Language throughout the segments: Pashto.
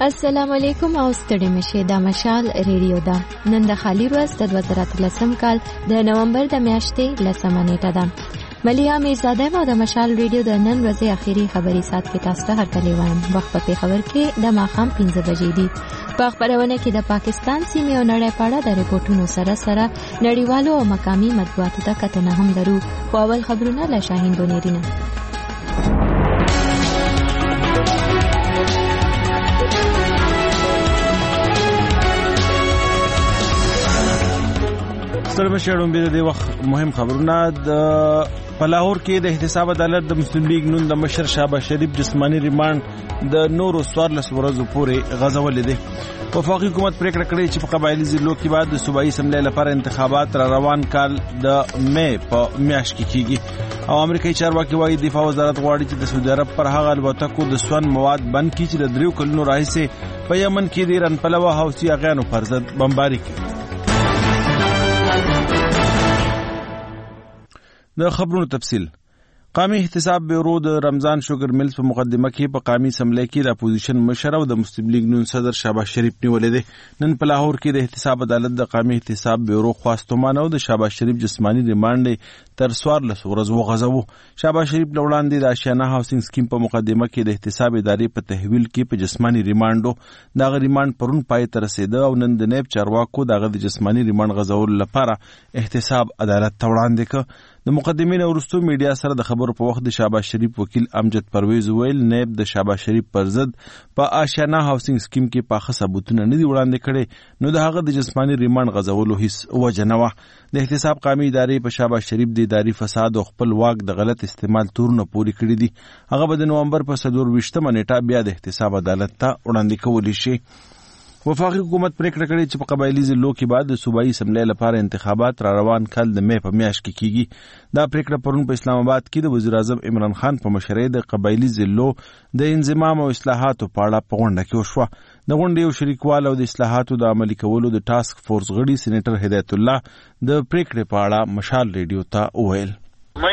السلام علیکم او ستړي مشه د مشال ریډیو دا نن د خالی ورځ د 2013 کال د نومبر د میاشتې 10 نیټه ده. ملیا میرزاده او د مشال ریډیو د نن ورځې اخیری خبري سات کې تاسو ته هرکلی وایم. وخت په خبر کې د ماخام 15 بجې دي. په خبرونه کې د پاکستان سیمې او نړۍ په اړه د ریپورتونو سره نړیوالو او مقامي مطبوعاتو ته کتنه هم لرو. خو اول خبرونه له شاهین بونیرینه. سره بشړم به د وخت مهم خبرونه د لاهور کې د احتساب عدالت د مسلم لیگ نون د مشر شهباز شریف جسمانی ریماند د نورو 14 ورځو پورې غځولې دي. وفاقي حکومت پریکړه کړې چې په قبایلی ضلعو کې بعد د صوبایي اسمبلی لپاره انتخابات را روان کال د مې په میاشت کې کیږي. او امریکایي چارواکي وايي دفاع وزارت غواړي چې د سعودي عرب پر هغه الوتکو د سون مواد بند کړي چې د 3 کلونو راهیسې په یمن کې د ایران پلوه حوثي اغیانو پر ضد بمباري کوي. د خبرونو تفصیل. قومي احتساب بیورو د رمضان شوګر ملز په مقدمه کې په قومي اسمبلی کې د اپوزیشن مشر او د مسلم لیگ نون صدر شهباز شریف نیولې دي. نن په لاهور کې د احتساب عدالت د قومي احتساب بیورو خواستومان او د شهباز شریف جسمانی ریماند تر 14 ورځې وغځاوه. شهباز شریف لوړاندې د آشیانه هاوسینګ سکیم په مقدمه کې د احتساب ادارې په تحویل کې په جسمانی ریماندو دغه ریماند پرون پای ته رسیده او نن د نیب چارواکو دغه د جسمانی ریماند غځولو لپاره احتساب عدالت ته وړاندې کړ. د مقدمین ورستو میډیا سره د خبرو په وخت د شهباز شریف وکیل امجد پرویز ویل نیب د شهباز شریف پر ضد په آشیانه هاوسینګ سکیم کې پاخه ثبوتونه نه دي وړاندې کړي نو د هغه د جسمانی ریماند غځولو هیڅ وجه نه وه. د احتساب قومي ادارې په شهباز شریف د اداري فساد او خپل واک د غلط استعمال تورونه پوري کړی دي. هغه به د نومبر په 24 نیټه بیا د احتساب عدالت ته وړاندې کولی شي. وفاقي حکومت پریکړه کړې چې په قبایلی ضلعو کې بعد د صوبایي اسمبلی لپاره انتخابات را روان کال د مې په میاشت کې کیږي. دا پریکړه پرون په اسلام آباد کې د وزیر اعظم عمران خان په مشرۍ د قبایلی ضلعو د انضمام او اصلاحاتو په اړه په غونډه کې وشوه. د غونډې یو شریکوال او د اصلاحاتو د عملي کولو د ټاسک فورس غړي سېنیټر هدایت الله د پریکړې په اړه مشال ریډیو ته وویل. مې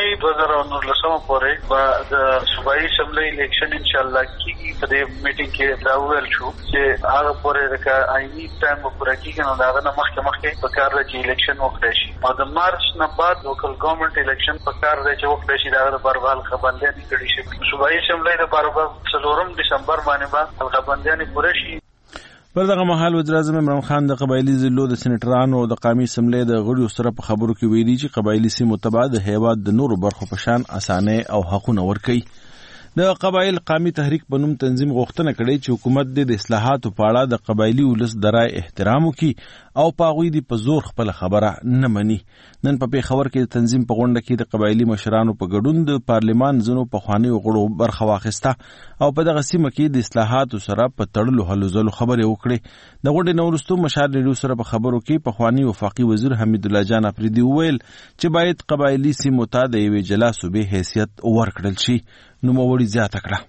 2019 پورې به د صوبایي اسمبلی الیکشن ان شاء الله کیږي. په دې میټینګ کې دا ویل شو چې هغه پورې د آئینی ټایم پورې کیږي نو دا نه مخکې په کار دی چې الیکشن وکړي شي. او د مارچ نه بعد لوکل ګورنمنت الیکشن په کار دی چې وکړي شي. دا د باربال خبرندې کړي شي. صوبایي اسمبلی د باربال 4 دسمبر باندې به خبرندې پوره شي. پر دغه مهال وزیر اعظم عمران خان د قبایلی ضلعو د سېنیټرانو او د قومي اسمبلی د غړیو سره په خبرو کې ویلي چې قبایلی سیمو ته به د هیواد د نورو برخو په شان اسانۍ او حقونه ورکوي. د قبایل قومي تحریک په نوم تنظیم غوښتنه کړې چې حکومت د اصلاحاتو په اړه د قبایلی ولس د رای احترام وکړي او په هغوی د په زور خپل خبره نه مني. نن په پیښور کې د تنظیم په غونډه کې د قبایلی مشرانو په ګډون د پارلمان ځینو پخوانیو غړو برخه واخیسته او په دغه سیمه کې د اصلاحاتو سره په تړلو هلو ځلو خبرې وکړې. د غونډې نه وروسته مشال ریډیو سره په خبرو کې پخوانی وفاقي وزیر حمید الله جان افریدي وویل چې باید قبایلی سیمو ته د یوې جلا صوبې حیثیت ورکړل شي. نوموړي زیاته کړه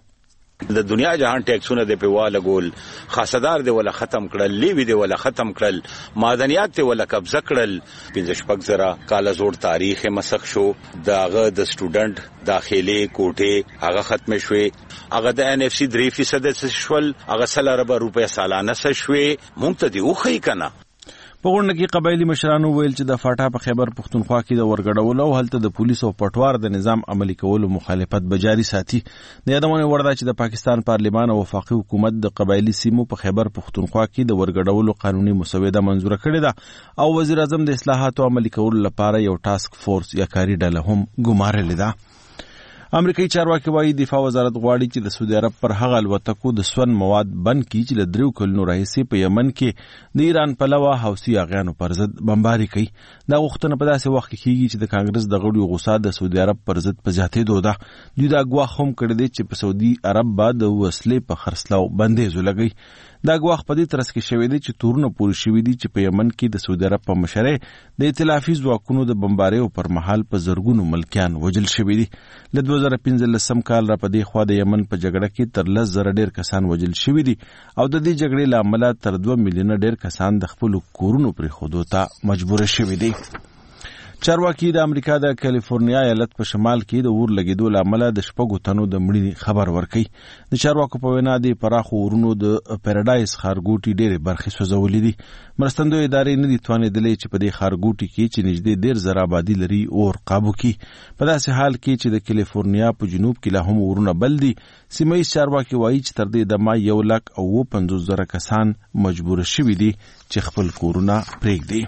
د دنیا جهان ټیکسونه د پیواله ګول خاصدار دی ولا ختم کړل لیوی دی ولا ختم کړل معدنیات دی ولا قبضه کړل 15 زره کال زوړ تاریخ مسخ شو داغه د سټوډنټ داخلي کوټه هغه ختم شوه هغه د ان اف سی 3% شول هغه 100 روپیا سالانه شوه مونږ ته دی وخی کنه. په غونډه کې قبایلی مشرانو ویل چې د فاټا په خیبر پښتونخوا کې د ورګډولو او هلته د پولیسو او پټوار د نظام عملي کولو مخالفت به جاري ساتي. د یادونه وړ ده چې د پاکستان پارلمان او وفاقي حکومت د قبایلی سیمو په خیبر پښتونخوا کې د ورګډولو قانوني مسوده منظور کړې ده او وزیر اعظم د اصلاحاتو عملي کولو لپاره یو ټاسک فورس یا کاري ډله هم ګمارلې ده. امریکایي چارواکي وايي دفاع وزارت غواړي چې د سعودي عرب پر هغه الوتکو د سون مواد بند کړي چې له 3 کلونو راهیسې په یمن کې د ایران پلوه حوثي اغیانو پر ضد بمباري کوي. دا غوښتنه په داسې وخت کې کیږي چې د کانګرس د غړو غوسه د سعودي عرب پر ضد په زیاتېدو ده. دوی دا ګواښ هم کړی دی چې په سعودي عرب به د وسلې په خرڅلاو بندیز ولګوي. دا ګواښ په دې ترڅ کې شوی دی چې تورونه پورې شوي دي چې په یمن کې د سعودي عرب په مشرۍ د ائتلافي ځواکونو د بمباریو پر مهال په زرګونو ملکیان وژل شوي دي. له 2015 کال را په دې خوا د یمن په جګړه کې تر 10,000 ډېر کسان وژل شوي دي او د دې جګړې له امله تر 2 میلیونه ډېر کسان د خپلو کورونو پرېښودو ته مجبور شوي دي. چارواکي د امریکا د کالیفورنیا ایالت په شمال کې د اور لګیدو لامل د 6 تنو د مړینې خبر ورکړي. د چارواکو په وینا د پراخو اورونو د پیراډایز ښارګوټي ډېرې برخې سوځولې دي. مرستندوی ادارې نه دي توانېدلې چې په دې ښارګوټي کې چې نږدې 1.5 آبادي لري اور قابو کړي. په داسې حال کې چې د کالیفورنیا په جنوب کې لا هم اورونه بل دي. سیمه ییز چارواکي وایي چې تر دې دمه 1,50,000 کسان مجبور شوي دي چې خپل کورونه پرېږدي.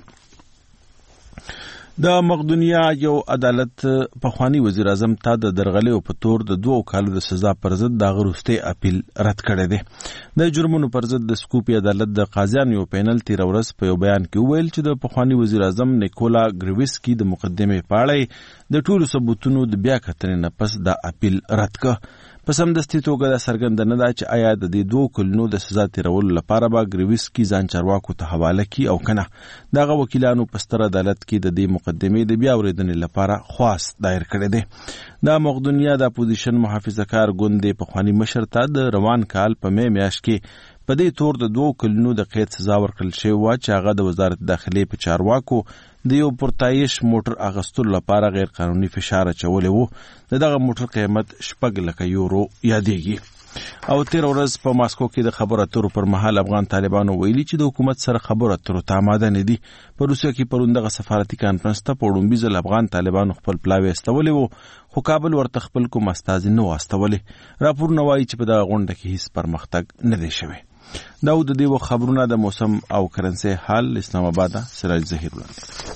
د مقدونیا یو عدالت پخوانی وزیر اعظم ته د درغلې په تور د 2 کالو د سزا پر ضد د غروسته اپیل رد کړی دی. د جرمونو پر ضد د سکوپي عدالت د قاضیانو یو پینل تیر ورځ په یو بیان کې وویل چې د پخوانی وزیر اعظم نیکولا ګریویسکی د مقدمې په اړه د ټولو ثبوتونو د بیا کتنې نه پس د اپیل رد کړ. په سمدستي توګه د څرګنده نه ده چې آیا د دې 2 کلونو د سزا تیرولو لپاره به ګریویسکی ځان چارواکو ته حواله کړي او کنه. دغه وکیلانو په ستر عدالت کې د دې مقدمې د بیا اورېدنې لپاره خواست دایر کړی دی. د مقدونیا د اپوزیشن محافظه‌کار ګوند پخوانی مشر ته د روان کال په می میاشت کې په دې تور د 2 کلونو د قید سزا ورکړل شوې وه چې هغه د وزارت داخلي په چارواکو د یو پرتایش موټر اغستلو لپاره غیر قانوني فشار اچولی وو. دغه موټر قیمت 6 یورو یادېږي. او تیر ورځ په ماسکو کې د خبرو اترو پر مهال افغان طالبانو ویلي چې د حکومت سره خبرو اترو ته آماده نه دي. په روسیه کې پرون دغه سفارتي کانفرنس ته په وړومبي ځل افغان طالبانو خپل پلاوی استولی وو خو کابل ورته خپل کوم استازي نه واستولی. راپورونه وایي چې په دغه غونډه کې هیڅ پرمختګ نه دی شوی. دا د دې خبرونه د موسم او کرنسي حال اسلام آباد سراج ظهیر وړاندې.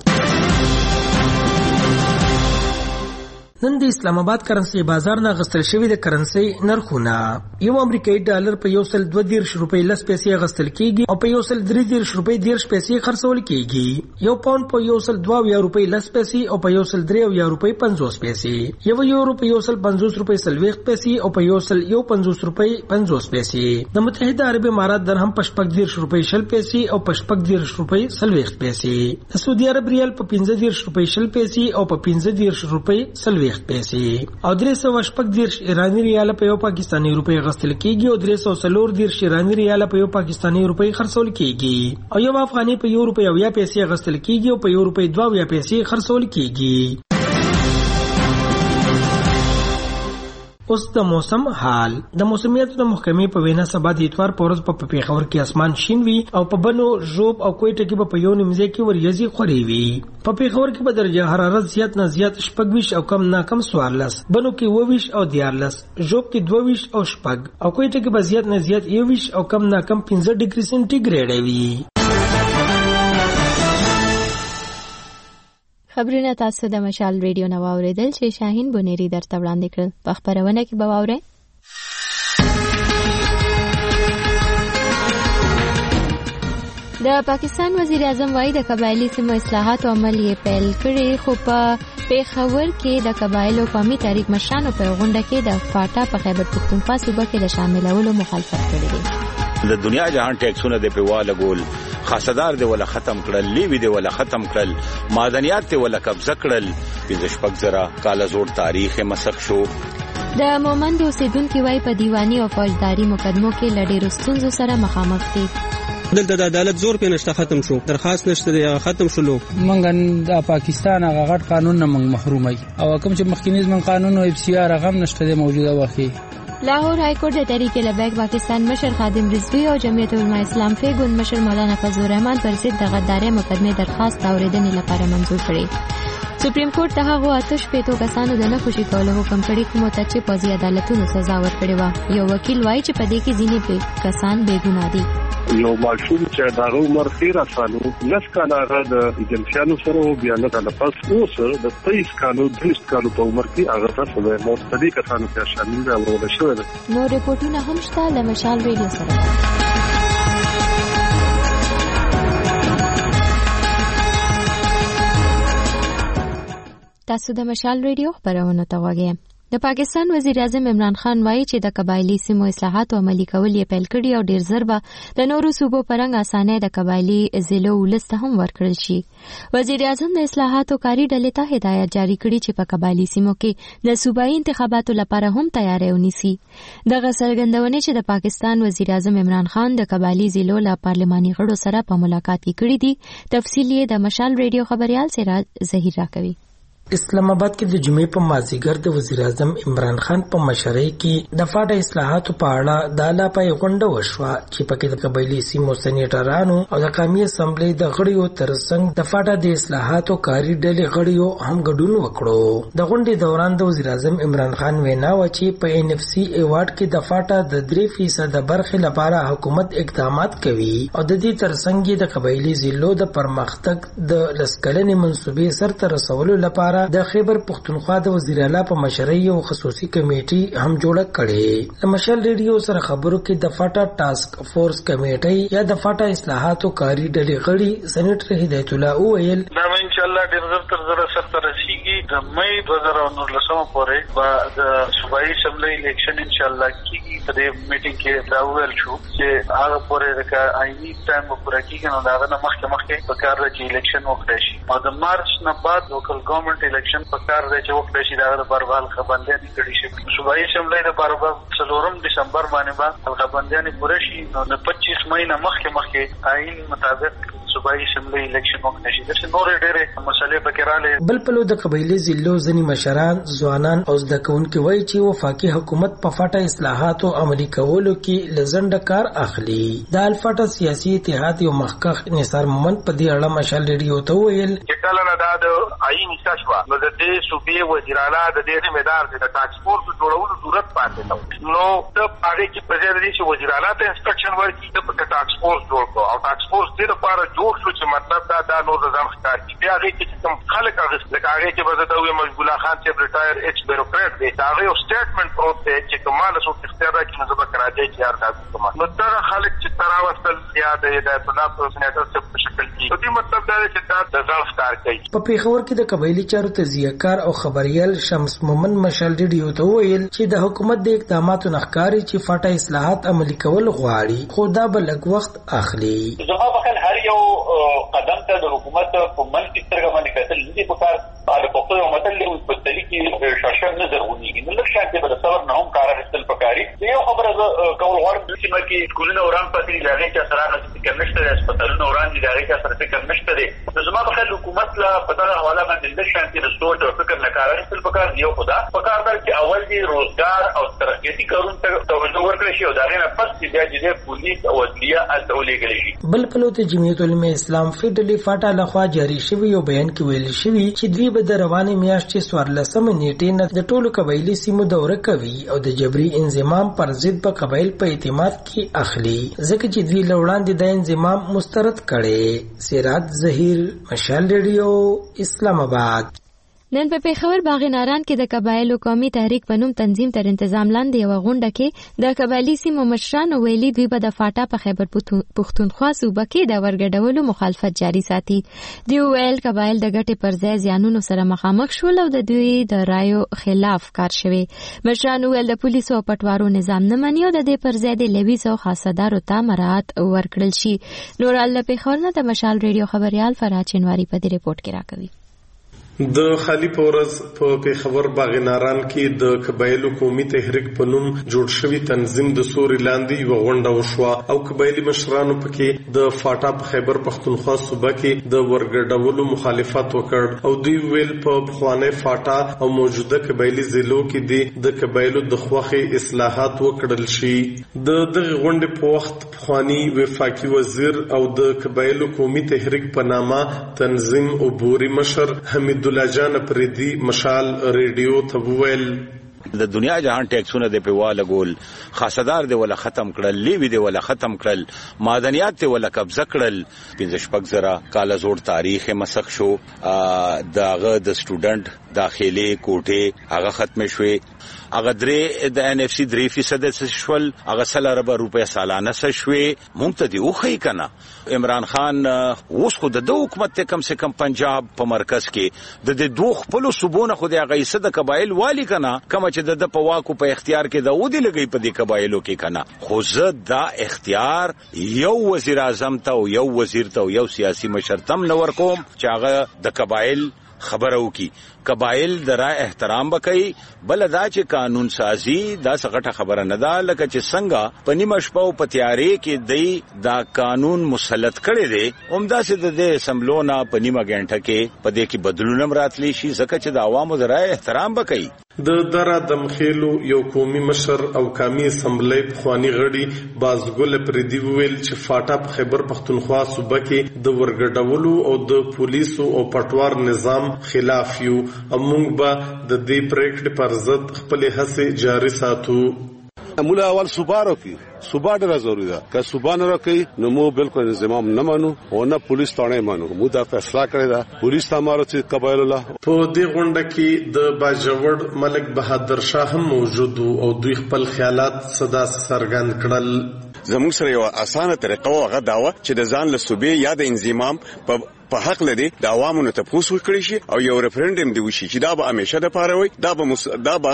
نن د اسلام آباد کرنسي بازار نه غستل شوی د کرنسي نرخونه. یو امریکایي ډالر په 1.32 روپۍ 10 پیسې غستل کیږي او په 1.33 روپۍ 10 پیسې خرڅول کیږي. یو پاوند په 1.22 روپۍ 10 پیسې او په 1.3 روپۍ 50 پیسې. یو یورو په 1.50 روپۍ 40 پیسې او په 1.50 روپۍ 50 پیسې. د متحده عرب امارات درهم په 14 روپۍ 20 پیسې او په 14 روپۍ 40 پیسې. د سعودي عرب ریال په 15 روپۍ 20 پیسې او په 15 روپۍ 40 پیسې. او 314 ایرانی ریال په یو پاکستانی روپۍ غستل کیږي او 340 ایرانی ریال په یو پاکستانی روپۍ خرڅول کیږي. او یو افغاني په یو روپۍ 20 پیسې غستل کیږي او په یو روپۍ 22 پیسې خرڅول کیږي. اوس د موسم حال. د موسمیاتو د محکمې په وینا سبا د اتوار په ورځ په پیښور کې اسمان شین وي او په بنو ژوب او کوټه کې په یو نیمځای کې وریځي خوري وي. په پیښور کې به درجه حرارت زیات نه زیات 26 او کم نه کم 14، بنو کې 22 او 14، ژوب کې 22 او 6 او کوټه کې به زیات نه زیات 21 او کم نه کم 15 ډیګري سنټیګریډ وي. خبرونه تاسو د مشال ریډیو نو اوریدل چې شاهین بونيري درته وړاندې کړل. په خبرونه کې به واورئ د پاکستان وزیر اعظم وايي د قبایلی سیمو اصلاحات عمل یې پیل کړي، خو په پیښور کې د قبایلو قومي تحریک مشرانو په غونډه کې د فاټا په خیبر پختونخوا صوبه کې د شاملولو مخالفت کړی دی. د دنیا جهان ټیکسونه د پیواله ګول خاصدار دی ولا ختم کړل، لیوی دی ولا ختم کړل، معدنیات دی ولا قبضه کړل. 15 کال زوړ تاریخ مسخ شو. د مومند اوسیدونکو وايي په دیوانی او فوجداري مقدمو کې لړې رستونزو سره مخامخ دي. دلته د عدالت زور په نشته ختم شو، درخواست نشته دی ختم شلو. منګ د پاکستان هغه غټ قانون نه محرومي او کوم چې مخکینیزم قانون او اف سی آر هغه نشته دی موجوده وخی. لاهور های کورټ د تحریک لبیک پاکستان مشر خادم رضوی او جمعیت علماء اسلام فی ګوند مشر مولانا فضل الرحمن پر ضد د غدارۍ مقدمه درخواست اوریدنې لپاره منظور کړي. سپریم کورټ ته هغه آتش پیتو کسانو د نه خوشي کولو حکم کړی کوم ته چې پوزي عدالتونو سزا ورکړي و. یو وکیل وایي چې په دې کې ځینې کسان بے ګناه دي. یو معصوم چې دا عمر 13 سالو لس کاله د ایجنسیانو سره بیا نه کله پس اوس د 23 کالو 20 کالو په عمر کې هغه تاسو د مستدی کسانو ته شامل دي او له شوې ده. نو ریپورتونه هم شته د مشال ریډیو سره. تاسو د مشال ریډیو خبرونه ته وګورئ. د پاکستان وزیر اعظم عمران خان وایي چې د قبایلی سیمو اصلاحات عملي کول یې پیل کړي او ډیر زر به د نورو صوبو پرنګ اسانه د قبایلی ضلعو ولست هم ورکړل شي. وزیر اعظم د اصلاحاتو کاری ډلې ته هدایت جاری کړي چې په قبایلی سیمو کې د صوبایي انتخاباتو لپاره هم تیاری ونیسي. دغه څرګندونې چې د پاکستان وزیر اعظم عمران خان د قبایلی ضلعو له پارلماني غړو سره په ملاقات کې کړي دي. تفصیل یې د مشال ریډیو خبريال سراج ظهیر راکوي. اسلام آباد کې د جمعې په مازیګر د وزیر اعظم عمران خان په مشرۍ کې د فاټا اصلاحاتو په اړه د علاپای غونډه وشوه چې پکې د قبایلی سیمو سېنیټرانو او د قومي اسمبلی د غړیو ترڅنګ د فاټا د اصلاحاتو کاری ډلې غړیو هم ګډون وکړو. د غونډې دوران د وزیر اعظم عمران خان وینا و چې په NFC ایوارډ کې د فاټا د 3% برخې لپاره حکومت اقدامات کوي او د دې ترڅنګ د قبایلی ضلعو د پرمختګ د لسکلنې منصوبې سرته رسولو لپاره د خیبر پختونخوا د وزیر اعلی په مشرۍ یو خصوصي کمیټي هم جوړه کړې. د مشال ریډیو سره خبرو کې د فاټا ټاسک فورس کمیټي یا د فاټا اصلاحاتو کاری ډلې غړي سېنیټر هدایت الله وویل دا ان شاء الله ډیر زر تر زر سره رسیږي. د مې 2019 پورې به د صوبایي اسمبلی الیکشن ان شاء الله کیږي. په دې میټینګ کې دا ویل شو چې هغه پورې د آئینی ټایم پورې کیږي نو دا نه مخکې په کار راځي الیکشن وکړي شي او د مارچ نه بعد لوکل ګورنمنت الیکشن په کار دی چې وکړي شي. دا د باربال خبرندې کړي شي. صوبایي اسمبلی د باربال 4 دسمبر باندې به خبرندې پوره شي نو د 25 مې نه مخکې آئین مطابق صوبایي اسمبلی الیکشن وکړي شي. د نور ډېرې مسلې پکې رااله. بل پلو د قبایلی ضلعو ځینې مشران ځوانان او زده کوونکي وایي چې وفاقي حکومت په فاټا اصلاحاتو عملي کولو کې لزنده کار اخلي. د الفاټا سیاسي اتحاد یو مخکښ نثار مومند په دې اړه مشال ریډیو ته ویل چې کله نه دا د آئین استشوا نو د دې صوبې وزیر اعلی د دې ذمہ دار د ټاکس فورس جوړولو ضرورت پاتې نو د هغه کې په ځای دې چې وزیر اعلی ته انسټرکشن ورکړي د ټاکس فورس جوړ کړو او ټاکس فورس دې لپاره جوړ شو چې مطلب دا نور ځان ښکار کی. بیا هغه کې کوم خلک هغه هغه کې به د مجبور الله خان چې ریټایر ایکس بیوروکرات دی دا یو سټیټمنټ پروت دی چې کومه څه اختیار راکړي نو به راځي چې یار تاسو نو دا خلک چې تراوستل یا د هدایت الله په سېنیټر په شکل کې دې مطلب دا چې دا د ځان ښکار کوي. په پیښور کې د قبایلی چارو تجزیه‌کار او خبريال شمس مومن مشال ریډیو ته ویل چې د حکومت د اقداماتو نخکاری چې فاټا اصلاحات عملي کول غواړي خو دا به لږ وخت اخلي. زما بخل هر یو قدم ته د حکومت په منځ کې سترګې باندې کتل دي په کار د پښتو یو متل له مستلزم کې شاشم نه درونی نو لږ شانتي به صبر نه هم کار اخیستل پکاري. یو خبره کول غواړم چې مکه سکولونه وران پاتې لږه چې سره فکر نشته هسپتالونه وران دي لږه چې سره فکر نشته دي. زما بخل حکومت لا په دغه حواله باندې لږ شانتي د سوچ او فکر نه کار اخیستل پکار دی. خدا پکار دی چې اول دی روزګار او ترقیاتي کارونه ته توجه ورکړي شي او دا نه پس چې د پولیس او عدلیه اتولېږي شي. بل پلو ته جمعیت العلماء اسلام فیډرالي فاټا لخوا جاری شوی یو بیان کې ویل شوی چې دوی به د روانې میاشتې 14 نیټې نه د ټولو قبایلی سیمو دوره کوي او د جبري انضمام پر ضد په قبایل په اعتماد کې اخلي ځکه چې دوی له وړاندې د انضمام مسترد کړي. سراج ظهیر مشال ریډیو اسلام آباد. نن په پیښور باغ ناران کې د قبایلو قومي تحریک په نوم تنظیم تر تنظیم لاندې یو غونډه کې د قبایلی سیمو مشرانو ویلي دوی به د فاټا په خیبر پختونخوا صوبه کې د ورګډولو مخالفت جاري ساتي. دوی ویل قبایل د ګټې پر ځای زیانونو سره مخامخ شول او د دوی د رایو خلاف کار شوی. مشرانو ویل د پولیسو او پټوارو نظام نه مني او د دې پر ځای د لویس او خاصدارو ته مراعات ورکړل شي. نور الله پیښور نه د مشال ریډیو خبريال فرات چنواری په دې رپورت کې راکوي. د خالی پورز په پیښور باغ ناران کې د قبایلو قومي تحریک په نوم جوړ شوی تنظیم د سوري لاندې یو غونډه وشوه او قبایلی مشرانو پکې د فاټا په خیبر پختونخوا صوبه کې د ورګډولو مخالفت وکړ او دوی ویل په بخوانه فاټا او موجوده قبایلی ضلعو کې د قبایلو د خوخي اصلاحات وکړل شي. د دغه غونډې په وخت بخوانی وفاقي وزیر او د قبایلو قومي تحریک په نامه تنظیم او بوري مشر حمید الله جان پردي مشال ریډیو ته وویل د دنیا جهان ټیکسونه د پیواله ګول خاصدار دی ولا ختم کړل لیوی دی ولا ختم کړل معدنیات دی ولا قبضه کړل 15 زره کال زوړ تاریخ مسخ شو داغه د سټوډنټ داخلي کوټه هغه ختم شوې. هغه درې د ان اف سی 3% شول، هغه 100 ارب روپیا سالانه شوې. مونږ ته دی اوخی کنه عمران خان اوس خو د حکومت کم سے کم پنجاب په مرکز کې د دوه خپل صوبونه خو د هغه حصہ د قبایل والی کنه کوم چې د پواکو په اختیار کې د اودي لګي په دې قبایلو کې کنه. خو زه دا اختیار یو وزیر اعظم ته او یو وزیر ته او یو سیاسي مشرتم نور کوم چې هغه د قبایل خبرو کی قبایل درا احترام وکي. بل دا چې قانون سازي دا څنګه خبره نه ده لکه چې څنګه په نیمه شپه او پتیارې کې دی دا قانون مسلط کړي دي عمده سي د اسمبلونا په نیمه غنټه کې په دې کې بدلونم راتلی شي ځکه چې د عوامو درا احترام وکي. د درا دمخیلو یو قومي مشر او قومي اسمبلی پخوانی غړي بازګل پردي ویل چې فاټا په خیبر پختونخوا صوبه کې د ورګډولو او د پولیسو او پټوار نظام خلاف یو. موږ به د دې پریکړې پر ضد خپل هڅې جاري ساتو. مولا اول صوبارو کی صوبا ډیره ضروری ده که صوبا نه راکې نو مو بالکل انضمام نه مانو او نه پولیس تانه مانو. مو دا فیصله کړی ده پولیس تامارو چې قبایل الله. په دې غونډه کې د باجوړ ملک بهادر شاه هم موجود او دوی خپل خیالات صدا سرګند کړل. زموږ سره یو اسانه طریقه هغه داوه چې د ځان له صوبې یا د انضمام په حق لدی د عوامو ته پوسو کړی شي او یو ریفرندم دی وشي چې دا به همیشه د پاره وي دا به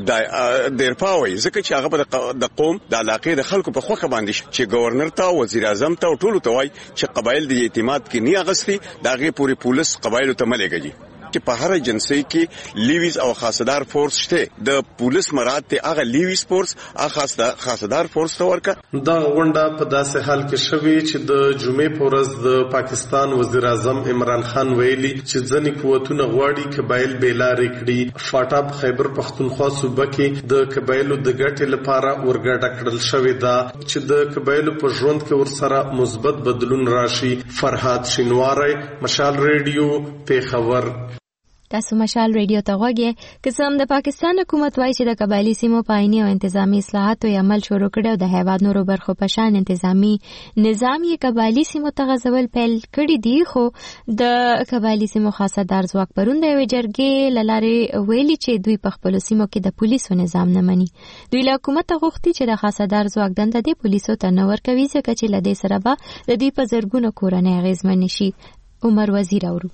د درپاوي ځکه چې هغه د قوم د علاقې د خلکو په خوخه باندې چې گورنر ته وزیر اعظم ته ټولو ته وای چې قبایل د اعتماد کې نه اغستی داغه پوری پولیس قبایل ته ملګری چې په هر ایجنسی کې لیویز او خاصدار فورس شته. د پولیس مراد ته هغه لیویز فورس هغه خاصدار فورس ته ورکا. دا غونډه په داسې حال کې شوې چې د جمعې په ورځ د پاکستان وزیر اعظم عمران خان ویلي چې ځینې قوتونه غواړي قبایل بیلارې کړي. فاټا په خیبر پختونخوا صوبه کې د قبایلو د ګټې لپاره ورګډه کړل شوې ده چې د قبایلو په ژوند کې ورسره مثبت بدلون راشي. فرهاد شینواری، مشال ریډیو، پیښور. تاسو مشال ریډیو ته غوږی. که څه هم د پاکستان حکومت وایي چې د قبایلي سیمو په آئیني او انتظامی اصلاحاتو یې عمل شروع کړی او د هیواد نورو برخو په شان انتظامی نظام یې قبایلي سیمو ته غځول پیل کړي دي، خو د قبایلي سیمو خاصدار ځواک پرون د یوې جرګې له لارې ویلي چې دوی په خپلو سیمو کې د پولیسو نظام نه مني. دوی له حکومته غوښتي چې د خاصدار ځواک دنده دې پولیسو ته نه ورکوي ځکه چې له دې سره به د دوی په زرګونو کورنۍ اغېزمنې شي. عمر وزیر اورو.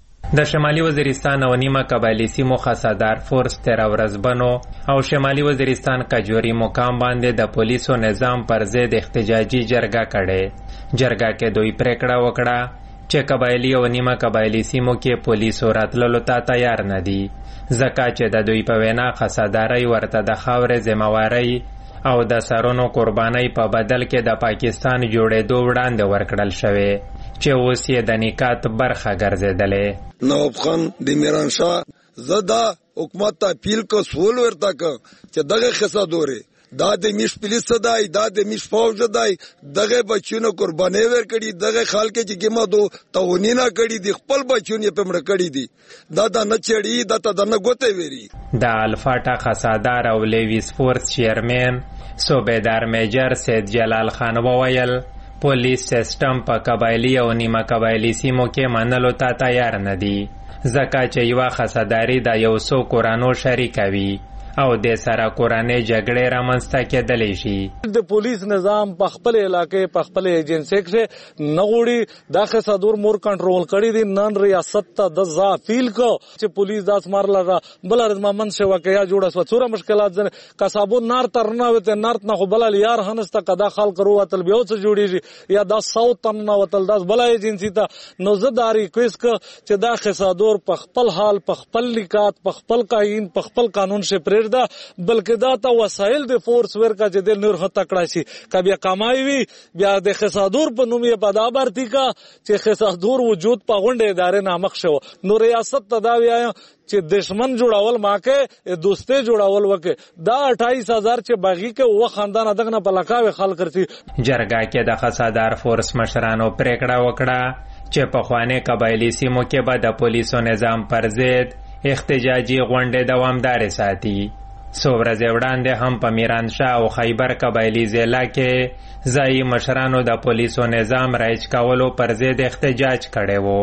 د شمالي وزیرستان او نیمه قبایلي سیمو خاصدار فورس 13 ورځ بنو او شمالي وزیرستان کجوري مقام باندې د پولیسو نظام پر ضد احتجاجي جرګه کړي. جرګه کې دوی پریکړه وکړه چې قبایلي او نیمه قبایلي سیمو کې پولیسو راتللو ته تیار نه دي ځکه چې د دوی په وینا خاصداري ورته د خاورې ذمہواری او د سرونو قربانۍ په بدل کې د پاکستان جوړېدو وړاندې ورکړل شوی چې اوس یې د نکات برخه ګرځېدلې. نواب خان د میران شاه زدا حکومت ته اپیل کو سول ورته ک چې دغه خصادوري دا د میش پولیس دای دا د میش فوج دای دغه بچونو قرباني ورکړي دغه خلک چې ګمه دو توهینه کړي دي خپل بچونو په مړ کړي دي دا د نه چړي دا ته نه ګوته ویری. د الفاټا خاصدار او لیویس فورس چیرمن صوبیدار میجر سید جلال خان وویل پولیس سیستم په قبایلی او نیمه قبایلی سیمو کې منلو ته تیار نه دي ځکه چې یوه خاصداري د یو څو کورانو شریکه وي او د سره کورانې جګړې رامنځته کېدلی شي. د پولیس نظام په خپل علاقې په خپل ایجنسی کې نه غوړي دا خصادور مور کنټرول کړي دي. نن ریاست ته د ځا فیل کو چې پولیس داس مارلا را بل رزمامن شو واقعیا جوړه سو څوره مشکلات ځنه کسابو نار ترنه وته نارت نه خو بل یار هنسته کدا خال کرو وتل بیو څه جوړیږي یا دا 100 طن نه وتل داس بل ایجنسی ته نو زداري کویس ک چې دا خصادور په خپل حال په خپل لیکات په خپل قائن په خپل قانون شپره دا بلکې دا ته وسایل د فورس ورکا چې د نور هتا کړای شي کبي کمای وی بیا د خصادور په نوم یې پدابرتی کا چې خصادور وجود په غونډه ادارې نامخ شو. نو ریاست تداوی چې دشمن جوړاول ماکه دوسته جوړاول وکه دا 28000 چې باغی کې و خاندان دغه په لکاوي خلک کرتی. جرګه کې د خصادار فورس مشرانو پریکړه وکړه چې په خوانه قبایلی سیمو کې به د پولیسو نظام پر ضد احتجاجي غونډه دوامدار ساتي. څو ورځې وړاندې هم په میرانشاه او خیبر قبایلي ضلع کې ځایي مشرانو د پولیسو نظام رایج کولو پر ضد احتجاج کړی و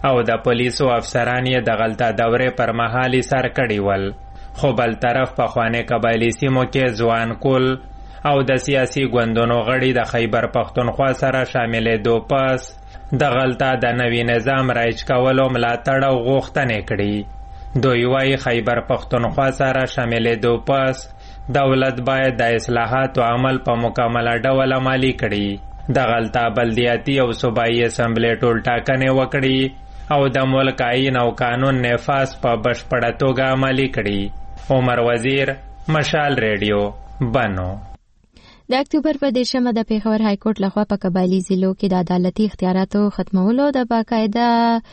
او د پولیسو افسران یې د غلطه دورې پر مهال ایثار کړي ول. خو بل طرف پخواني قبایلي سیمو کې ځوان کول او د سیاسي ګوندونو غړي د خیبر پښتونخوا سره شاملېدو پس د غلطه د نوي نظام رایج کولو ملاتړ او غوښتنې کړي. دوی وایي خیبر پښتونخوا سره شاملېدو پس دولت باید د اصلاحاتو عمل په مکمله ډول عملي کړي. د غلطه بلدیاتي او صوبایي اسمبلی ټول ټاکنې وکړي او د ملک آئین او قانون نفاذ په بشپړه توګه عملي کړي. عمر وزیر، مشال ریډیو، بنو. د اکتوبر په 10 د پیښور های کورټ لخوا په قبایلی ضلعو کې د عدالتي اختیاراتو ختمولو د باقاعده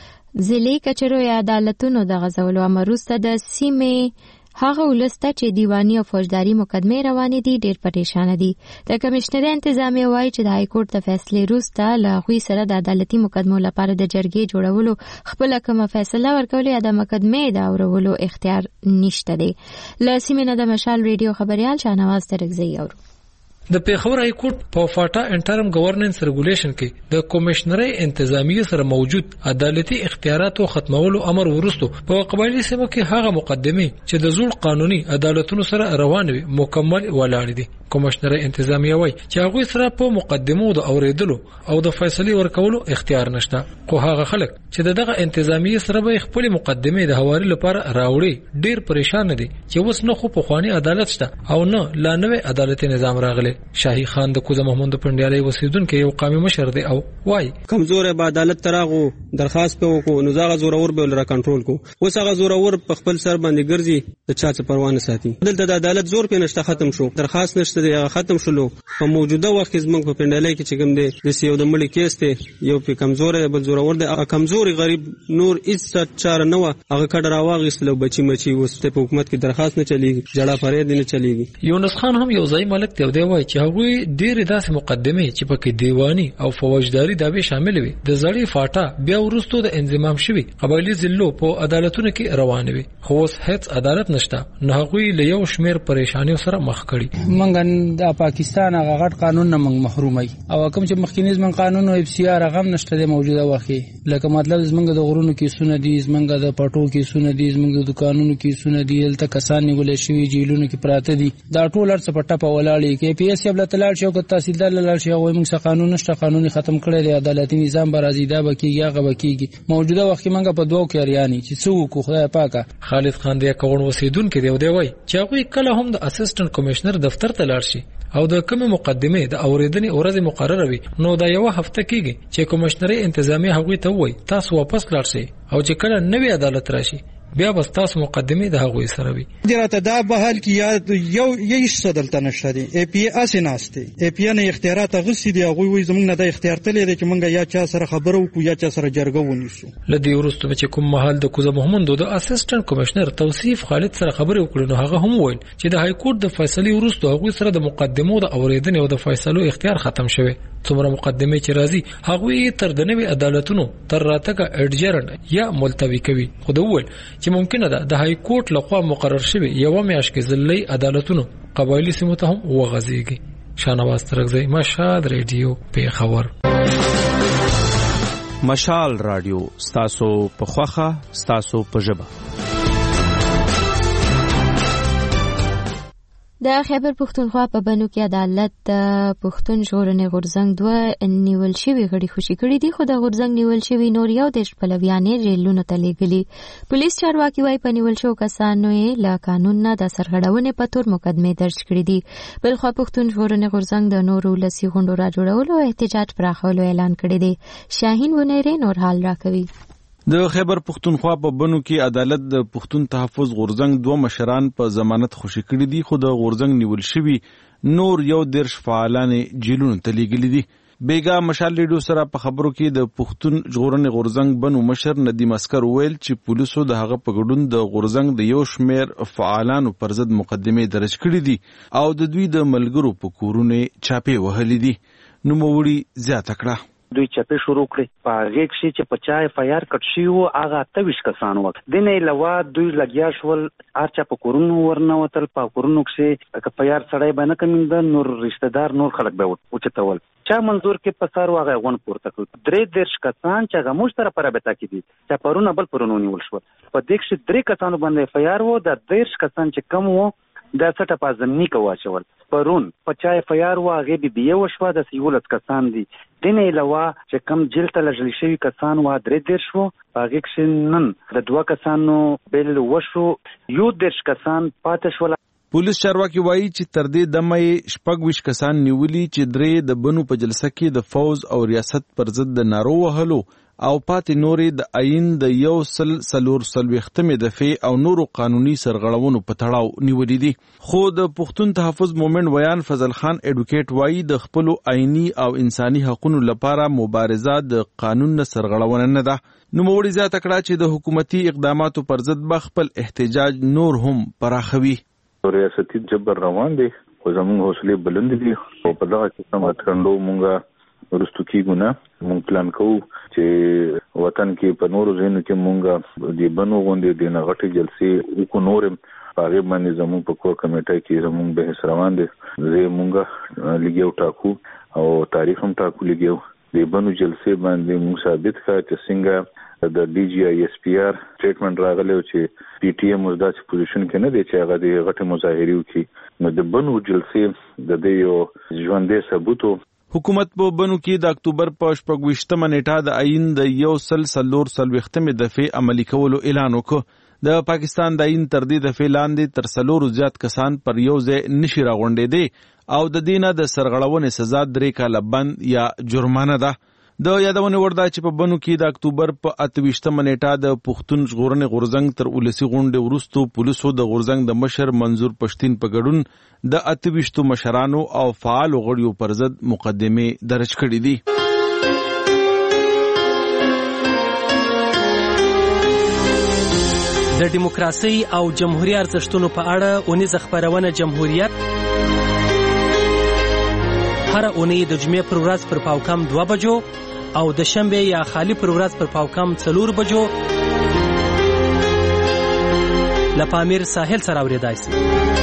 ضلعي کچرو یا عدالتونو د غځولو امر وروسته د سیمې هغه ولسته چې دیوانی او فوجداري مقدمې روانې دي ډېر پریشان دي. د کمشنر انتظامیه وایي چې د های کورټ د فیصلې وروسته له هغوی سره د عدالتي مقدمو لپاره د جرګې جوړولو خپله کومه فیصله ورکولو یا د مقدمې د اورولو اختیار نشته دی. له سیمې نه د مشال ریډیو خبریال شاهنواز ترکزی اورو. د پیښور های کورټ په فاټا انټرم گورننس ریګولیشن کې د کمشنري انتظامیه سره موجود عدالتي اختیاراتو ختمولو امر ورستو په قبایلی سیمو کې هغه مقدمه چې د زوړ قانوني عدالتونو سره روان وي مکمل ولاړ دي. کمشنري انتظامیه وایي چې هغه سره په مقدمو د اوریدلو او د فیصلې ورکولو اختیار نشته. خو هغه خلک چې دغه انتظامیه سره به خپل مقدمه د حواله لپاره راوړي ډیر پریشان دي چې وس نه خو په خواني عدالت شته او نه لا نوې عدالتي نظام راغلی. شاهي خان د کوزه محمود پنډیالي وسیدونکو یو قومي مشر دی او وای کمزور به عدالت تراغو درخواست په وکړو نو زاغه زورور به لره کنټرول کو اوس هغه زورور په خپل سر باندې ګرځي د چا څه پروا نه ساتي. دلته د عدالت زور په نشته ختم شو درخواست نشته دی ختم شلو. په موجوده وخت کې زموږ په پنډیالي کې چې کوم دی د یو د مړي کیس دی یو په کمزور بل زورور دی کمزوري غریب نور هیڅ چاره نه و هغه کډ راواغېستلو بچي مچي اوس په حکومت کې درخواست نه چلیږي جړه فریاد نه چلیږي. یونس خان هم یو ځای ملک دی وای چې هغه ډېر داسې مقدمه چې پکې دیوانی او فوجداري داوی شامل وي د زړې فاټا بیا ورستو د انضمام شوی قبایلی ضلعو په عدالتونو کې روان وي. خو اوس هیڅ عدالت نشته نو هغه له یو شمیر پریشانیو سره مخ کړي. منګ د پاکستان هغه غټ قانون نه منګ محرومي او کوم چې مخکینیز من قانون او اف سی آر هغه نشته د موجوده وخت لکه مطلب زمنګ د غرونو کې سونه دي زمنګ د پټو کې سونه دي زمنګ د دکانونو کې سونه دي الته کسان نیولې شوی جیلونو کې پراته دي دا ټول ارڅ پټه په ولاړی کې پی ایس سی بل تلل شو تحصیلدار لاله شي او موږ قانون نشته قانون ختم کړی دی عدالتي نظام بر ازیدا بکیږي هغه بکیږي موجوده وخت موږ په دوه کې اریانی چې څو کو خدای پاکه. خالد خان دی کوون وسیدونکو دی وای چې هغه کله هم د اسسټنټ کمشنر دفتر ته لاړ شي او د کومه مقدمه د اوریدنې ورځ مقرره وي نو دا یو هفته کېږي چې کمشنري انتظامیه هغه ته وای تاسو واپس لاړ شئ او چې کله نوې عدالت راشي بیا بس تاسو مقدمه د هغه سره وي. درته دا به حال کې یو یې صدلته نشته دي ای پی اس ناشته ای پی نه اختیارات غوښتي دی هغه وي زمونږ نه د اختیار تلې دي چې مونږ یا چا سره خبرو کو یا چا سره جرګه ونیسو. لدی ورستو چې کوم محل د کوزه محمد د اسسټنټ کمشنر توصیف خالد سره خبرو کړو نو هغه هم ویل چې د های کورټ د فیصلې ورستو هغه سره د مقدمو د اوریدنې او د فیصلو اختیار ختم شوی. څومره مقدمه چې راځي هغه تر د نوې عدالتونو تر راتګه اډجرن یا ملتوی کوي. خو د ول چې ممکنه ده د های کورټ لخوا مقرر شوی یو میاشت کې ضلعي عدالتونو قبایلی سیمو ته هم وغځيږي. شاهنواز ترکزی، مشال ریډیو، پیښور. مشال رادیو ستاسو په خوخه ستاسو په ژبه. د خیبر پښتونخوا په بنو کې عدالت د پښتون ژغورنې غورځنګ 2 نیول شوی غړي خوشي کړي دي خو د غورځنګ نیول شوی نور یو د پلویانې جیلونو ته لیږلي. پولیس چارواکي وايي په نیول شو کسانو یې له قانون نه د سرغړونې په تور مقدمه درج کړي دي. بلخو پښتون ژغورنې غورځنګ د نورو لسی غونډو را جوړولو احتجاج پراخولو اعلان کړی دی. شاهین ونیری نور حال راکوي. د خیبر پښتونخوا په بنو کې عدالت د پښتون تحفظ غورځنګ 2 مشران په ضمانت خوشي کړي دي خو د غورځنګ نیول شوی نور یو درش فعالان جیلونو ته لیږلي دي. بیګا مشال ریډیو سره په خبرو کې د پښتون ژغورنې غورځنګ بنو مشر ندیم اسکر ویل چې پولیسو د هغه په ګډون د غورځنګ د یو شمیر فعالانو پر ضد مقدمه درج کړي دي او د دوی د ملګرو په کورونه چاپې وهلې دي. نو موړي زیاته کړه. دوی چپه شروع کړې په هغه کې چې 50 FIR کټ شي او هغه 28 کسان وو د نه علاوه دوی لګیا شول ارچا په کورونو ورنوتل په کورونو کې FIR سړی باندې کوم نور رشتہ دار نور خلک به وچتول چا منظور کې په سار واغه غون پورته کړ درې درش کسان چې هغه مشترک پر رابطه کې دي چې پرونه بل پرونه نیول شو په دې کې درې کسانو باندې FIR وو د درش کسان چې کم وو د سټه په زمینی کو واچول پرون 50 FIR واغه بي وشو د سیولت کسان دي دنه علاوه چې کم جیل ته لږلی شوی کسان وا درې درش وو هغه کې نن د دوه کسانو بل وشو یو درش کسان پاتې شول. پولیس چارواکي وایي چې تر دې دمه 26 کسان نیولي چې درې د بنو په جلسه کې د فوز او ریاست پر ضد د نارو وهلو او پاتې نورې د آئین د 140 دفعې او نورو قانوني سرغړونو په تړاو نیولې دي. خو د پښتون تحفظ مومنت ویان فضل خان اډوکیټ وایي د خپل آئینی او انساني حقوقو لپاره مبارزه د قانون سرغړونه نه ده. نو موړي زیاته کړه چې د حکومتي اقداماتو پر ضد خپل احتجاج نور هم پراخوي. ریاستي جبر روان دي خو زموږ حوصله بلند دي او په دغه قسم اترندو مونږه ورستو کېږو مونږ پلان کوو چې وطن کې په نورو ځایونو کې مونږه د بنو غونډې د غټې جلسې وکړو نورم هغه باندې زموږ په کور کمیټه کې زموږ بحث روان دي زه مونږه لګیو ټاکو او تاریخ هم ټاکو لګیو د بنو جلسې باندې مونږ ثابت کړ چې څنګه د DGISPR سټیټمنټ راغلی چې PTM مزدا چې پوزیشن کې نه دی چې هغه د غټه مظاهره وکړي نو د بنو جلسې د دې یو ژوندې ثبوتو. حکومت په بنو کې د اکتوبر په 28 نیټه د آئین د 140 دفعې عملي کولو اعلان وکړ. د پاکستان د آئین تر دې دفعې لاندې تر 4 زیات کسان پر یو ځای نشي راغونډېدي او د دینه د سرغړونې سزا 3 کاله بند یا جرمانه ده. د یادونه ورده چې په بنو کې د اکتوبر په 28 نیټه د پښتون ژغورنې غورځنګ تر ولسی غونډې وروسته پولیسو د غورځنګ د مشر منظور پښتين په ګډون د 28 مشرانو او فعال غړیو پر ضد مقدمه درج کړې دي. د دیموکراسي او جمهوریت ارزښتونو په اړه اونیزه خبرونه جمهوریت هر اونۍ د جمعې پر ورځ پر پاوکم 2 بجو او د شنبه یا خالی پر ورځ پر پاوکم 4 بجو لپامیر ساحل سره اوریدای شي.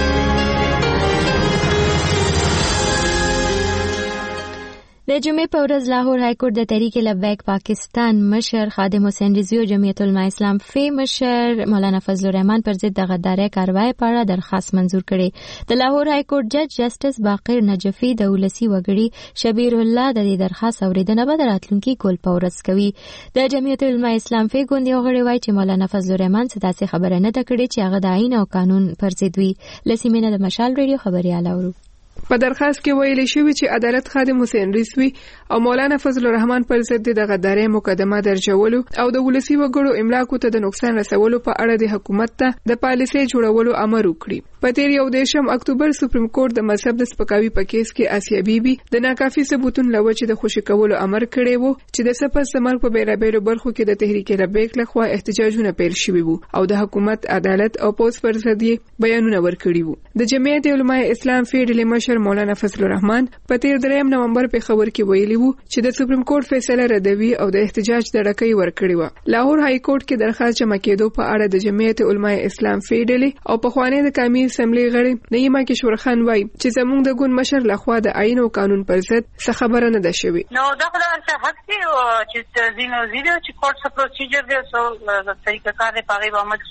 د جمعې په ورځ لاهور های کورټ د تحریک لبیک پاکستان مشر خادم حسین رضوی او جمعیت العلماء اسلام فی مشر مولانا فضل الرحمن پر ضد د غدارۍ کاروای په اړه درخواست منظور کړي. د لاهور های کورټ جج جسټس باقر نجفی د ولسی وګړي شبیر الله د دې درخواست اوریدنه به راتلونکي کول په ورځ کوي. د جمعیت العلماء اسلام فی ګوند یو غړي وایي چې مولانا فضل الرحمن څه داسې خبره نه ده کړې چې هغه د آئین او قانون پر ضد وي. لسیمینه د مشال ریډیو خبريال اورو. په درخواست کې ویل شوی چې عدالت خادم حسین رضوی او مولانا فضل الرحمن پر ضد د غدارۍ مقدمه درجولو او د ولسی وګړو املاکو ته د نقصان رسولو په اړه د حکومت ته د پالیسۍ جوړولو امر وکړي. په تیر 1 اکتوبر سپریم کورټ د مذهب د سپکاوي په کیس کې آسیا بیبي د ناکافي ثبوتونو لوجه د خوشی کولو امر کړی وو چې د سپس سمال په بیلابیلو برخو کې د تحریک لبیک لخوا احتجاجونه پیل شوي وو او د حکومت عدالت او پوز پر ضد بیانونه ورکړي وو. د جمعیت العلماء اسلام فی ډلې مشر مولانا فضل الرحمن په تیر 3 نومبر په خبر کې ویلي وو چې د سپریم کورټ فیصله ردوي او د احتجاج د ډکې ورکړي وو. لاهور های کورټ کې درخواست جمع کېدو په اړه د جمعیت العلماء اسلام فی ډلې او په خوانی د قومي اسمبلی غړي نعیمه کشور خان وایي چې زموږ د ګوند مشر لخوا د آئین او قانون پر ضد څه خبره نه ده شوې. نو دا خلک حق دي چې زینو چې کورټ څه پروسیجر دی سو د طریقه کار په هغه عمل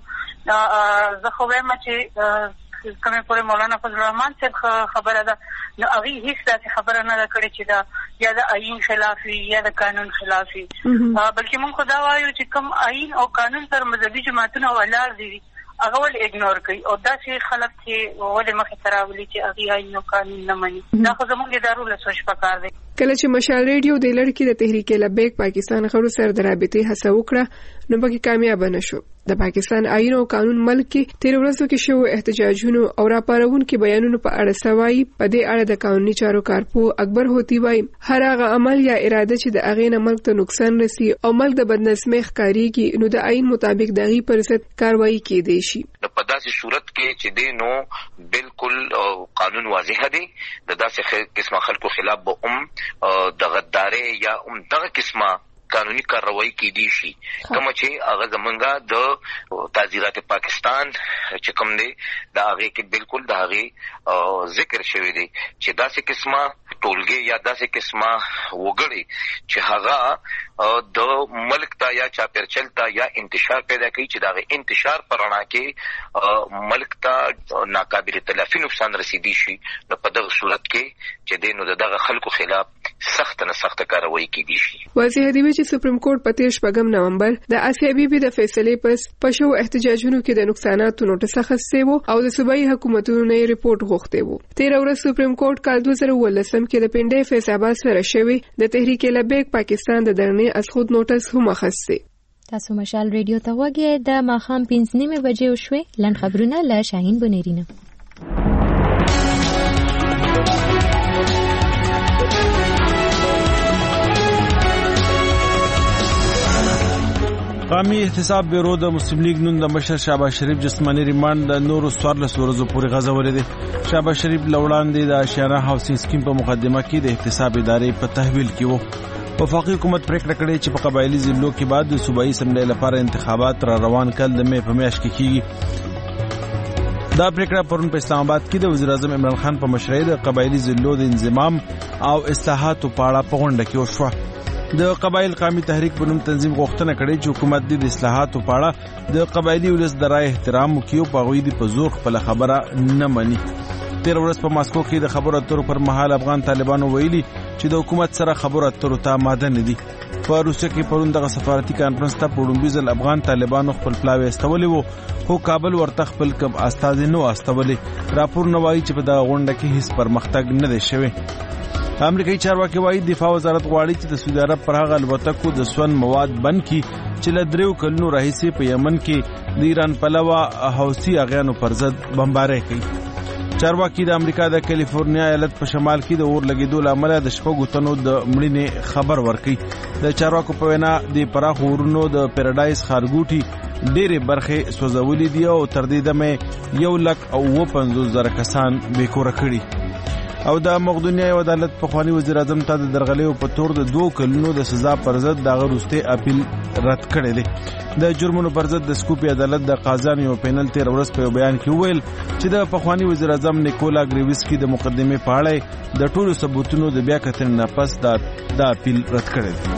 کیږي. زه خو وایم چې کومه پورې مولانا فضل الرحمن څخه خبره ده نو هغه هیڅ داسې خبره نه کړې چې دا یا د آئین خلاف یا د قانون خلاف بلکې موږ خدا وایو چې کوم آئین او قانون پر مذهبي جماعتونو ولاړ دي هغه ول اګنور کوي او داسې خلک چې ولې مخې تراولي چې هغه آئین او قانون نه مني. دا خو زموږ د ادارو له سوچ پکار دی. کله چې مشال ریډیو د لړکی د تحریک لبیک پاکستان غړو سره د رابطې هڅه وکړه نو پکې کامیاب نشو. د پاکستان آئین او قانون ملک کې تیر ورځو کې شو احتجاجونو او راپارونکو بیانونو په اړه سوای په دې اړه د قانوني چارو کارپو اکبر هوتی وای هر هغه عمل یا اراده چې د اغې نه ملک ته نقصان رسي او ملک د بدنظمۍ ښکاریږي نو د آئین مطابق دغه پر ضد کاروایی کېدای شي. په داسې صورت کې چې دی نو بالکل قانون واضح دی د داسې قسمه خلکو خلاف به د غدارۍ یا دغه قسمه قانوني کارروایی کې دي شي کوم چې هغه زمونږه د تعزیرات پاکستان چې کوم دی دا هغه کې بالکل دا هغه ذکر شوی دی چې داسې قسمه ټولګي یا داسې قسمه وګړي چې هغه د ملک ته یا چاپیرچل ته یا انتشار پیدا کوي چې دا انتشار پرانا کې ملک ته ناقابل تلافي نقصان رسیدي شي نو په دغه صورت کې چې دی نو دغه خلکو خلاف سخت نه سخت کارروایی کې دي شي. واضح دی چې سپریم کورټ په 13 نومبر د آسیا بیبي د فیصلې پس پښو احتجاجونو کې د نقصاناتو نوټس اخیستی وو او د صوبایي حکومتونو نه ریپورت غوښتی وو. 13 ورځ سپریم کورټ کال 2019 کې د پنډې فیصله سره شوی د تحریک لبیک پاکستان د درنې از خود نوټس هم اخیستی. تاسو مشال ریډیو ته وګورئ د ماخام 5:30 بجې وشوي لن خبرونه له شاهین بنيرینه. قومي احتساب بیورو د مسلم لیگ نن د مشر شهباز شریف جسمانی ریماند د نورو 14 ورځو پورې غځولې دي. شهباز شریف لوړاندې د آشیانه هاوسینګ سکیم په مقدمه کې د احتساب ادارې په تحویل کې وو. وفاقي حکومت پریکړه کړې چې په قبایلی ضلعو کې بعد د صوبایي اسمبلی لپاره انتخابات را روان کړي د مې په میاشت کې کیږي. دا پریکړه پرون په اسلام آباد کې د وزیر اعظم عمران خان په مشرۍ د قبایلی ضلعو د انضمام او اصلاحاتو په اړه په غونډه کې وشوه. د قبایل قومي تحریک په نوم تنظیم غوښتنه کړې چې حکومت د اصلاحاتو په اړه د قبایلی ولس د رائے احترام وکړي او په غوي د په زور خپل خبره نه مني. 13 ورځ په ماسکو کې د خبرو اترو پر مهال افغان طالبانو ویلي چې د حکومت سره خبرو اترو ته آماده نه دي. په روسیه کې پرون دغه سفارتي کانفرنس ته په لومړي ځل افغان طالبانو خپل پلاوی استولې وو خو کابل ورته خپل کم استازي نو استولې. راپور نه وایي چې په دغه غونډه کې هیڅ پرمختګ نه دی شوی. امریکایي چارواکي وايي دفاع وزارت غواړي چې د سعودي عرب پر هغه الوتکو د سون مواد بند کړي چې له 3 کلونو راهیسې په یمن کې د ایران پلوه حوثي اغیانو پر ضد بمبارۍ کوي. چارواکي د امریکا د کیلیفورنیا ایالت په شمال کې د اور لګیدو لامل د شپږو تنو د مړینې خبر ورکړي. د چارواکو په وینا د پراخ اورونو د پیراډایز خارګوټي ډېرې برخې سوځولې دي او تر دې دمه 1,50,000 کسان بیکوره کړي. او د مقدونیه عدالت په خواني وزیر اعظم ته د درغلیو په تور د 2 کلونو د سزا پر ضد د غروسته اپیل رد کړی دی. د جرمونو پر ضد د سکوپي عدالت د قاضیانو یو پینل 13 ورځ په بیان کې ویل چې د پخوانی وزیر اعظم نیکولا ګریویسکی د مقدمې په اړه د ټولو ثبوتونو د بیا کتنې نه پس د اپیل رد کړی دی.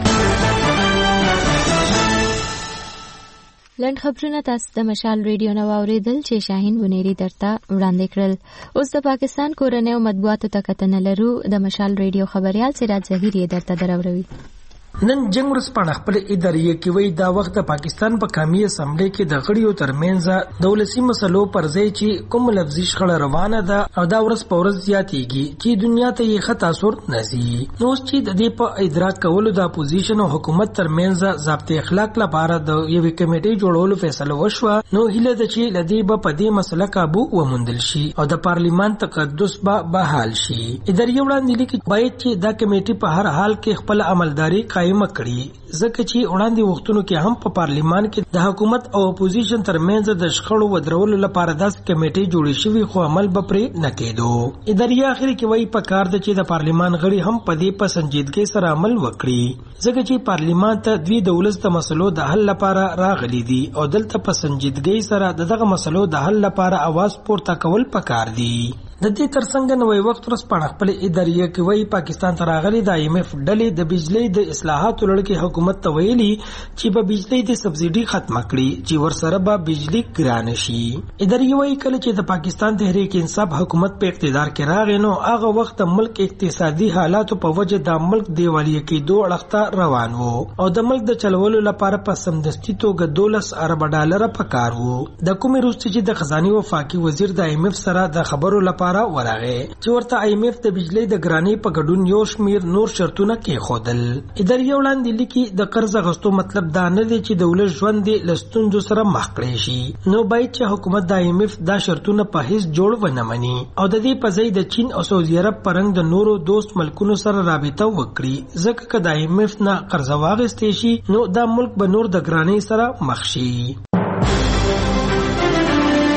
لنډ خبرونه تاسو د مشال ریډیو نو اوریدل چې شاهین بنيري درته وړاندې کړل. اوس د پاکستان کورنۍ او مطبوعاتو ته کتنه لرو. د مشال ریډیو خبريال سراج ظهیری درته دروروي. نن جنگ ورځپاڼه خپل ادارې کې وایي دا وخت د پاکستان په قومي اسمبلی کې د غړیو ترمنځ د ولسي مسلو پر ځای چې کوم لفظي شخړه روانه ده او دا ورځ په ورځ زیاتېږي چې دنیا ته یې ښه تاثر نشي. نو چې د دې په ادراک کولو د اپوزیشن او حکومت ترمنځ ضابطه اخلاق لپاره د یوې کمیټې جوړولو فیصله وشوه. نو هیله ده چې لدی په دې مسله قابو وموندل شي او د پارلیمان تقدس به بحال شي. ادارې وړاندې لیکي باید چې دا کمیټه په هر حال کې خپل عملداري قائم کړي ځکه چې وړاندې وختونو کې هم په پارلیمان کې د حکومت او اپوزیشن ترمنځ د شخړو ودرولو لپاره داسې کمیټې جوړې شوې خو عمل به پرې نه کېدو. ادارې اخر کې وایي په کار ده چې د پارلیمان غړي هم په دې په سنجیدګۍ سره عمل وکړي ځکه چې پارلیمان ته دوی د ولس د مسلو د حل لپاره راغلي دي او دلته په سنجیدګۍ سره دغه مسلو د حل لپاره आवाज پورته کول پکار دي. د دې ترڅنګ نوې وخت ورځپاڼه خپل ادارې کې وایي پاکستان ته راغلي د IMF ډلې د بجلی د اصلاحاتو لړ حکومت ته ویلي چې په بجلی د سبسيډي ختمه کړي چې ورسره به بجلی ګران شي. ادارې وایي کله چې د پاکستان تحریک انصاف حکومت په اقتدار کې راغی نو هغه وخت ملک اقتصادي حالاتو په وجه د ملک دیوالیه کېدو اړخته روان وو او د ملک د چلولو لپاره په سمدستي توګه 12 ارب ډالر پکار وو. د کومې وروسته چې د خزاني وفاقي وزیر د IMF سره د خبرو لپاره ورغه چې ورته IMF د بجلی د ګرانی په ګډون یو شمیر نور شرطونه کې خودل. ادارې وړاندې لیکي د قرض غوښتو مطلب دا نه دی چې د ولس ژوند د لستونځو سره مخ کړی شي. نو باید چې حکومت د IMF دا شرطونه په هیڅ جوړ ونه مني او د دې په ځای د چین او سعودي عرب پرنګ د نورو دوست ملکونو سره رابطه وکړي ځکه که د IMF نه قرض واغستې شي نو دا ملک به نور د ګرانی سره مخ شي.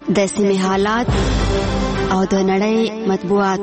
د سیمې حالات او د نړۍ مطبوعات.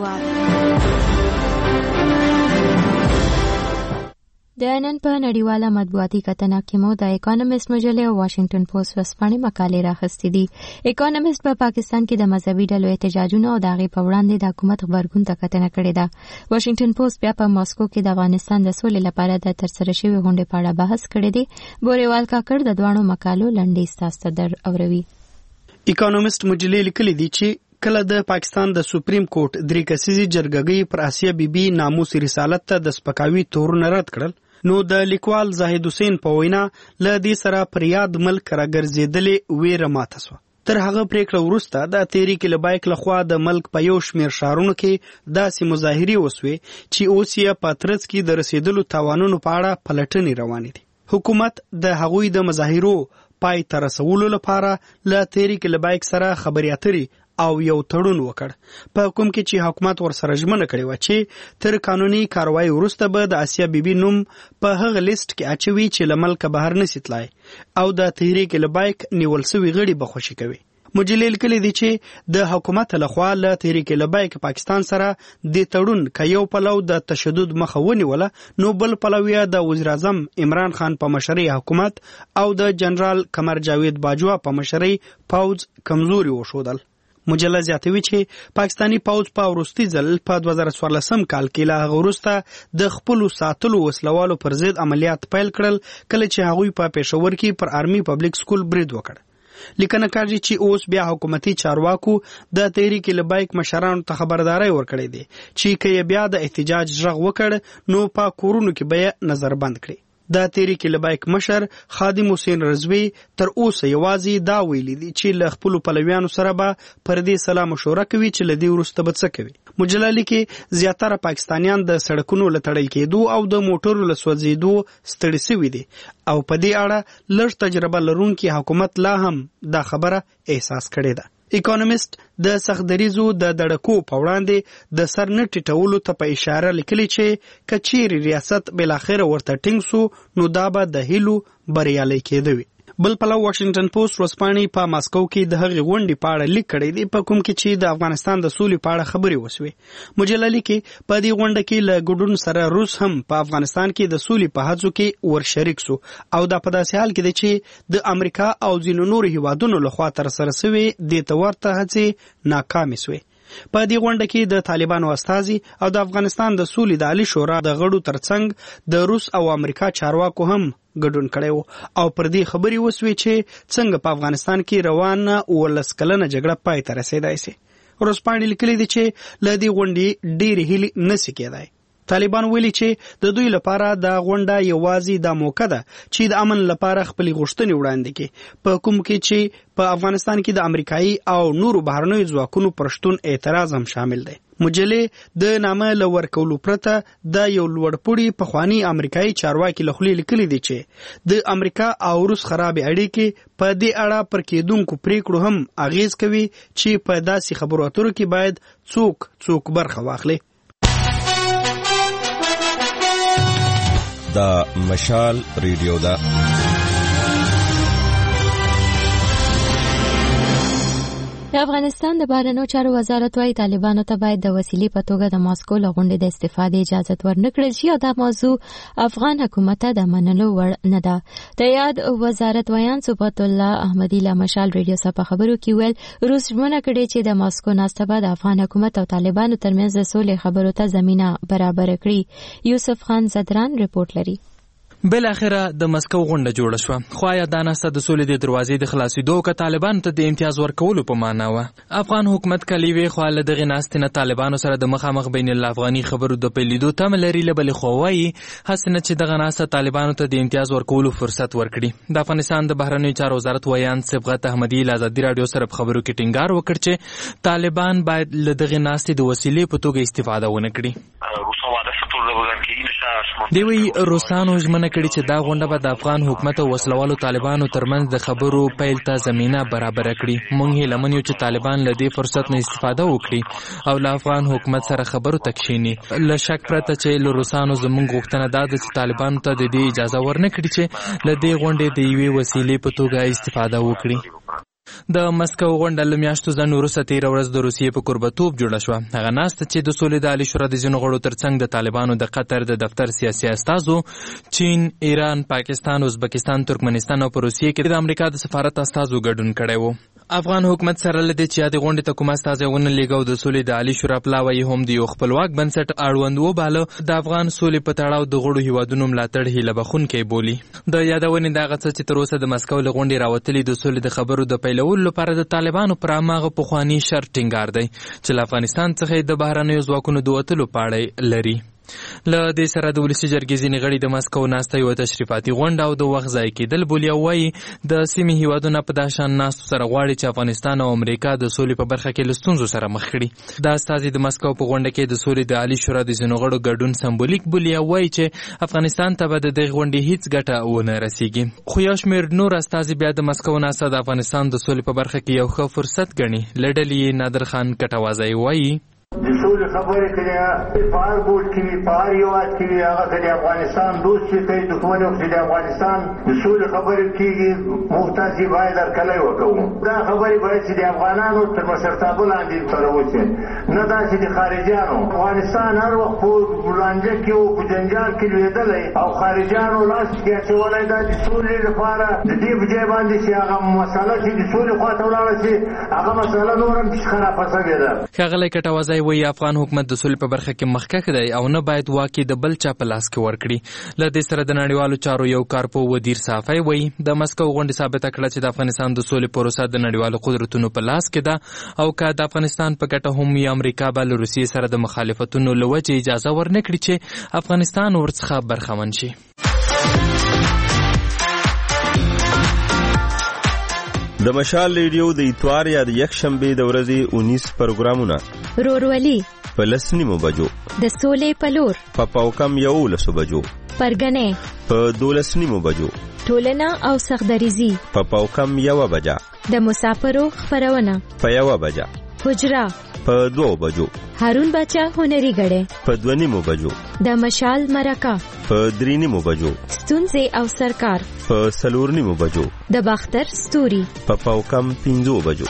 د نن په نړیواله مطبوعاتي کتنه کې مو د اکانومیست مجلې او واشنگټن پوسټ ورځپاڼې مقالې راخستې دي. اکانومیست په پاکستان کې د مذهبي ډلو احتجاجونه او د هغې په وړاندې د حکومت غبرګون ته کتنه کړې ده. واشنگټن پوسټ بیا په ماسکو کې د افغانستان د سولې لپاره د ترسره شوې غونډې په اړه بحث کړی دی. بوریوال کاکړ د دواړو مقالو لنډیز تاسو ته در اوروي. اکانومیست مجلې لیکلي دي چې کله د پاکستان د سپریم کورټ 3 کسیزې جرګې پر آسیا بیبي ناموس رسالت ته د سپکاوي تورونه رد کړل، نو د لیکوال زاهد حسین په وینا له دې سره پر یاد ملک راګرځېدلې ویره ماته شوه. تر هغه پریکړه وروسته د تحریک لبیک لخوا د ملک په یو شمېر ښارونو کې داسې مظاهرې وسوې چې اوس یې په ترڅ کې د رسېدلو تاوانونو په اړه پلټنې روانې دي. حکومت د هغوی د مظاهرو پای ته رسولو لپاره له تحریک لبیک سره خبرې اترې او یو تړون وکړ، په کوم کې چې حکومت ورسره ژمنه کړې وه چې تر قانوني کاروایی وروسته به د آسیا بیبي نوم په هغه لیست کې اچوي چې له ملکه بهر نشي تلای او د تحریک لبیک نیول سوي غړي به خوشي کوي. مجلې لیکلي دي چې د حکومت لخوا له تحریک لبیک پاکستان سره د تړون که یو پلو د تشدد مخه ونیوله، نو بل پلو یې د وزیر اعظم عمران خان په مشرۍ حکومت او د جنرال قمر جاوید باجوا په مشرۍ پوځ کمزوري وښودل. مجله زیاتوي چې پاکستانی پوځ په وروستي ځل په 2014 کال کې له هغه وروسته د خپلو ساتلو وسلوالو پر ضد عملیات پیل کړل، کله چې هغوی په پېښور کې پر آرمي پبلک سکول برید وکړ. لیکنه کاږي چې اوس بیا حکومتي چارواکو د تحریک لبیک مشرانو ته خبرداري ورکړې ده چې که بیا د احتجاج غږ وکړ نو په کورونو کې به نظر بند کړي. د تحریک لبیک مشر خادم حسین رضوی تر اوسه یوازې دا ویلي دي چې له خپلو پلویانو سره به پر دې سلا مشوره کوي چې له دې وروسته به څه کوي. مجله لیکي زیاتره پاکستانیان د سړکونو له تړل کېدو او د موټرو له سوځېدو ستړي سوي دي او په دې اړه لږ تجربه لرونکي حکومت لا هم دا خبره احساس کړې ده. اکانومیست د سختدریزو د دړکو په وړاندې د سر نه ټیټولو ته په اشاره لیکلي چې که چیرې ریاست بالاخره ورته ټینګ سو نو دا به د هیلو بریالی کېدوي. بل پلو واشنگټن پوسټ ورځپاڼې په ماسکو کې د هغې غونډې په اړه لیک کړی دی په کوم کې چې د افغانستان د سولې په اړه خبرې وسوې. مجله لیکي په دې غونډه کې له ګډون سره روس هم په افغانستان کې د سولې په هڅو کې ورشریک سو او دا په داسې حال کې دی چې د امریکا او ځینو نورو هیوادونو لخوا ترسره سوې دې ته ورته هڅې ناکامې سوې. په دې غونډه کې د طالبانو استازي او د افغانستان د سولې د عالی شورا د غړو ترڅنګ د روس او امریکا چارواکو هم ګډون کړی و او پر دې خبرې وسوې چې څنګه په افغانستان کې روانه 19 کلنه جګړه پای ته رسېدای شي. ورځپاڼې لیکلي دي چې له دې غونډې ډېرې هیلې نشي کېدای. طالبان ویلي چې د دوی لپاره دا غونډه یوازې دا موقع ده چې د امن لپاره خپلې غوښتنې وړاندې کړي، په کوم کې چې په افغانستان کې د امریکایي او نورو بهرنیو ځواکونو پر شتون اعتراض هم شامل دی. مجلې د نامه له ورکولو پرته د یو لوړپوړي پخواني امریکایي چارواکي له خولې لیکلي دي چې د امریکا او روس خرابې اړیکې په دې اړه پر کېدونکو پریکړو هم اغیز کوي چې په داسې خبرو اترو کې باید څوک برخه واخلي. دا مشال ریډیو ده. د افغانستان د بهرنیو چارو وزارت وايي طالبانو ته باید د وسیلې په توګه د ماسکو له غونډې د استفادې اجازه ورنکړل شي او دا موضوع افغان حکومت ته د منلو وړ نه ده. د یاد وزارت ویان صفات الله احمدي له مشال ریډیو سره په خبرو کې ویل روس ژمنه کړې چې د ماسکو ناسته به د افغان حکومت او طالبانو ترمنځ د سولې خبرو ته زمينه برابر کړي. یوسف خان زدران رپورټ لري. بل اخره د مسکو غونډه جوړه شوه، خو آیا دا ناسته د سولې د دروازې د خلاصېدو که طالبانو ته د امتیاز ورکولو په معنا وه؟ افغان حکومت کلی وی خو له دغې ناستې نه طالبانو سره د مخامخ بین الافغاني خبرو د پیلېدو تمه لري، له بلې خوا وایي هسې نه چې دغه ناسته طالبانو ته د امتیاز ورکولو فرصت ورکړي. د افغانستان د بهرنیو چارو وزارت ویان صبغت احمدي له ازادي راډیو سره په خبرو کې ټینګار وکړ چې طالبان باید له دغې ناستې د وسیلې په توګه استفاده ونه کړي. دی وی روسانو ژمنه کړې چې دا غونډه به د افغان حکومت او وسلوالو طالبانو ترمنځ د خبرو پیل ته زمینه برابر کړي. موږ هیله من یو چې طالبان له دې فرصت نه استفاده وکړي او له افغان حکومت سره خبرو ته کښیني. له شک پرته چې له روسانو زموږ غوښتنه دا ده چې طالبانو ته د دې اجازه ورنه کړي چې له دې غونډې د یوې وسیلې په توګه استفاده وکړي. د مسکو غونډه له میاشتو ځنډ وروسته تېره ورځ د روسیې په کوربتوب جوړه شوه. هغه ناسته چې د سولې د عالي شورا د ځینو غړو ترڅنګ د طالبانو د قطر د دفتر سیاسي استازو، چین، ایران، پاکستان، ازبکستان، ترکمنستان او په روسیې کې د امریکا د سفارت استازو ګډون کړی و. افغان حکومت سره له دې چې یادې غونډې ته کوم استازی ونه لېږه او د سولې د عالي شورا پلاوی هم د یو خپلواک بنسټ اړوند وباله، د افغان سولې په تړاو د غړو هیوادونو ملاتړ هیله بخښونکی بولي. د یادونې دغه څه چې تر اوسه د مسکو له غونډې راوتلي د سولې د خبرو د پیلولو لپاره د طالبانو پر هماغه پخواني شرط ټینګار دی چې له افغانستان څخه د بهرنیو ځواکونو د وتلو په اړه لري. له دې سره د ولسي جرګې ځینې غړي د مسکو ناسته یوه تشریفاتي غونډه او د وخت ضایع کېدل بولي او وایي د سیمې هیوادونه په دا شان ناستو سره غواړي چې افغانستان او امریکا د سولې په برخه کې له ستونزو سره مخ کړي. دا استازي د مسکو په غونډه کې د سولې د عالي شورا د ځینو غړو ګډون سمبولیک بولي او وایي چې افغانستان ته به د دغې غونډې هیڅ ګټه ونه رسیږي. خو یو شمېر نور استازي بیا د مسکو ناسته د افغانستان د سولې په برخه کې یو ښه فرصت ګڼي. له ډلې یې نادر خان کټوازی وایي د سولې خبرې کړي په هر ګوټ کې وي، په هر هېواد کې وي، هغه که د افغانستان دوست وي که دښمن وي، چې د افغانستان د سولې خبرې کېږي موږ تاسې باید هرکلی وکوو. دا خبرې باید چې د افغانانو تر مشرتابه لاندې سره وشي، نه دا چې د خارجیانو. افغانستان هر وخت په لانجه کې او په جنجال کې لوېدلی او خارجیانو لاس کې اچولی. دا د سولې لپاره د دې په ځای باندې چې هغه مسله چې د سولې خواته ولاړه شي هغه مسله نور هم خرابه شوې ده. ښاغلی کټوازی وایي افغان حکومت د سولې په برخه کې مخکښ دی او نه باید واک د بل چا په لاس کې ورکړي. له دې سره د نړیوالو چارو یو کارپو ودیر صافی وایي د مسکو غونډې ثابته کړه چې د افغانستان د سولې پروسه د نړیوالو قدرتونو په لاس کې ده او که د افغانستان په ګټه هم وي امریکا به له روسیې سره د مخالفتونو له وجې اجازه ورنکړي چې افغانستان ورڅخه برخمن شي. د مشال ریډیو د اتوار یا د یکشنبې د ورځې 19 پروګرامونه: رورولي په 10 بجو، د سولې په لور په پاوکم 11 بجو، پرګنې په 12 بجو، ټولنه او سختدریزي په پاوکم 1 بجه، د مسافرو خبرونه په 1 بجه، حجره په 2 بجو، هارون بچا هنري غړې په 2 بجو، د مشال مرکه په 3 بجو، ستونزې او سرکار په 4 بجو، د باختر ستوري په پاوکم 5 بجو.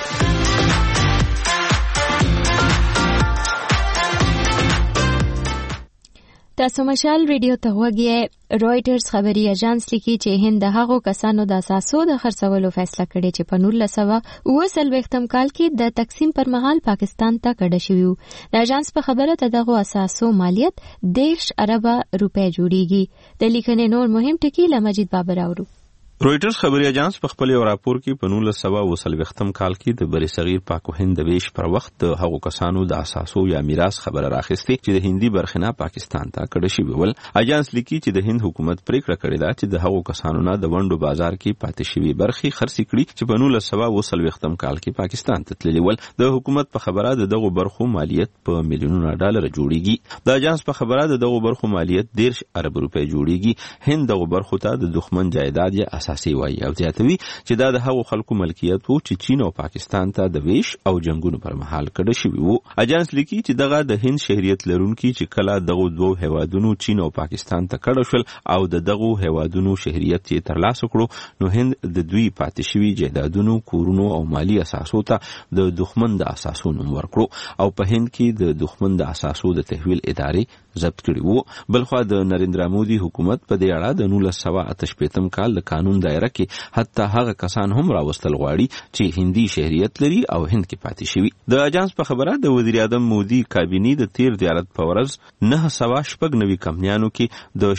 تاسو مشال ریډیو ته وګورئ. رويټرز خبري اژانس لیکي چې هند د هغو کسانو د اساسو د خرڅولو فیصله کړې چې په 1940 کال کې د تقسیم پر مهال پاکستان ته کډه شوی وو. د اژانس په خبره ته دغه اساسو مالیت 10 ارب روپے جوړیږي. د لیکنې نور مهم ټکي له مجید بابر اورو. رويټرز خبري اژانس په خپل یو راپور کې په 1940 کال کې د بری صغیر پاک و هند د ویش پر وخت د هغو کسانو د اساسو یا میراث خبره راخسته چې د هندي برخنا پاکستان ته کډه شوی ول. اژانس لیکي چې د هند حکومت پریکړه کړې ده چې د هغو کسانو نه د ونډو بازار کې پاتې شوی برخي خرڅ کړي چې په 1940 کال کې پاکستان ته تللی ول. د حکومت په خبره د دغه برخو مالیت په میلیونونو ډالر جوړیږي. د اژانس په خبره د دغه برخو مالیت 10 ارب روپے جوړیږي. هند دغه برخو ته د دښمن جایداد یا اساسي وایي او زیاتوي چې دا د هغو خلکو ملکیت وو چې چین او پاکستان ته د ویش او جنگونو پر مهال کډه شوی وو. اژانس لیکي چې دغه د هند شهریت لرونکي چې کله دغه دوه هیوادونو چین او پاکستان ته کډه شول او د دغه هیوادونو شهریت یې ترلاسه کړو نو هند د دوی پاتې شوی جایدادونو، کورونو او مالی اساسو ته د دښمن د اساسو نوم ورکړو او په هند کې د دښمن د اساسو د تحویل ادارې ضبط کړي وو. بلخو د نریندرا مودي حکومت په دې اړه د 1988 کال د قانون دایره کې حتی هغه کسان هم راوستل غواړي چې هندي شهریت لري او هند کې پاتې شوي. د اژانس په خبره د وزیر اعظم مودي کابینې د تیر زیارت په ورځ 990 کمپنیانو کې د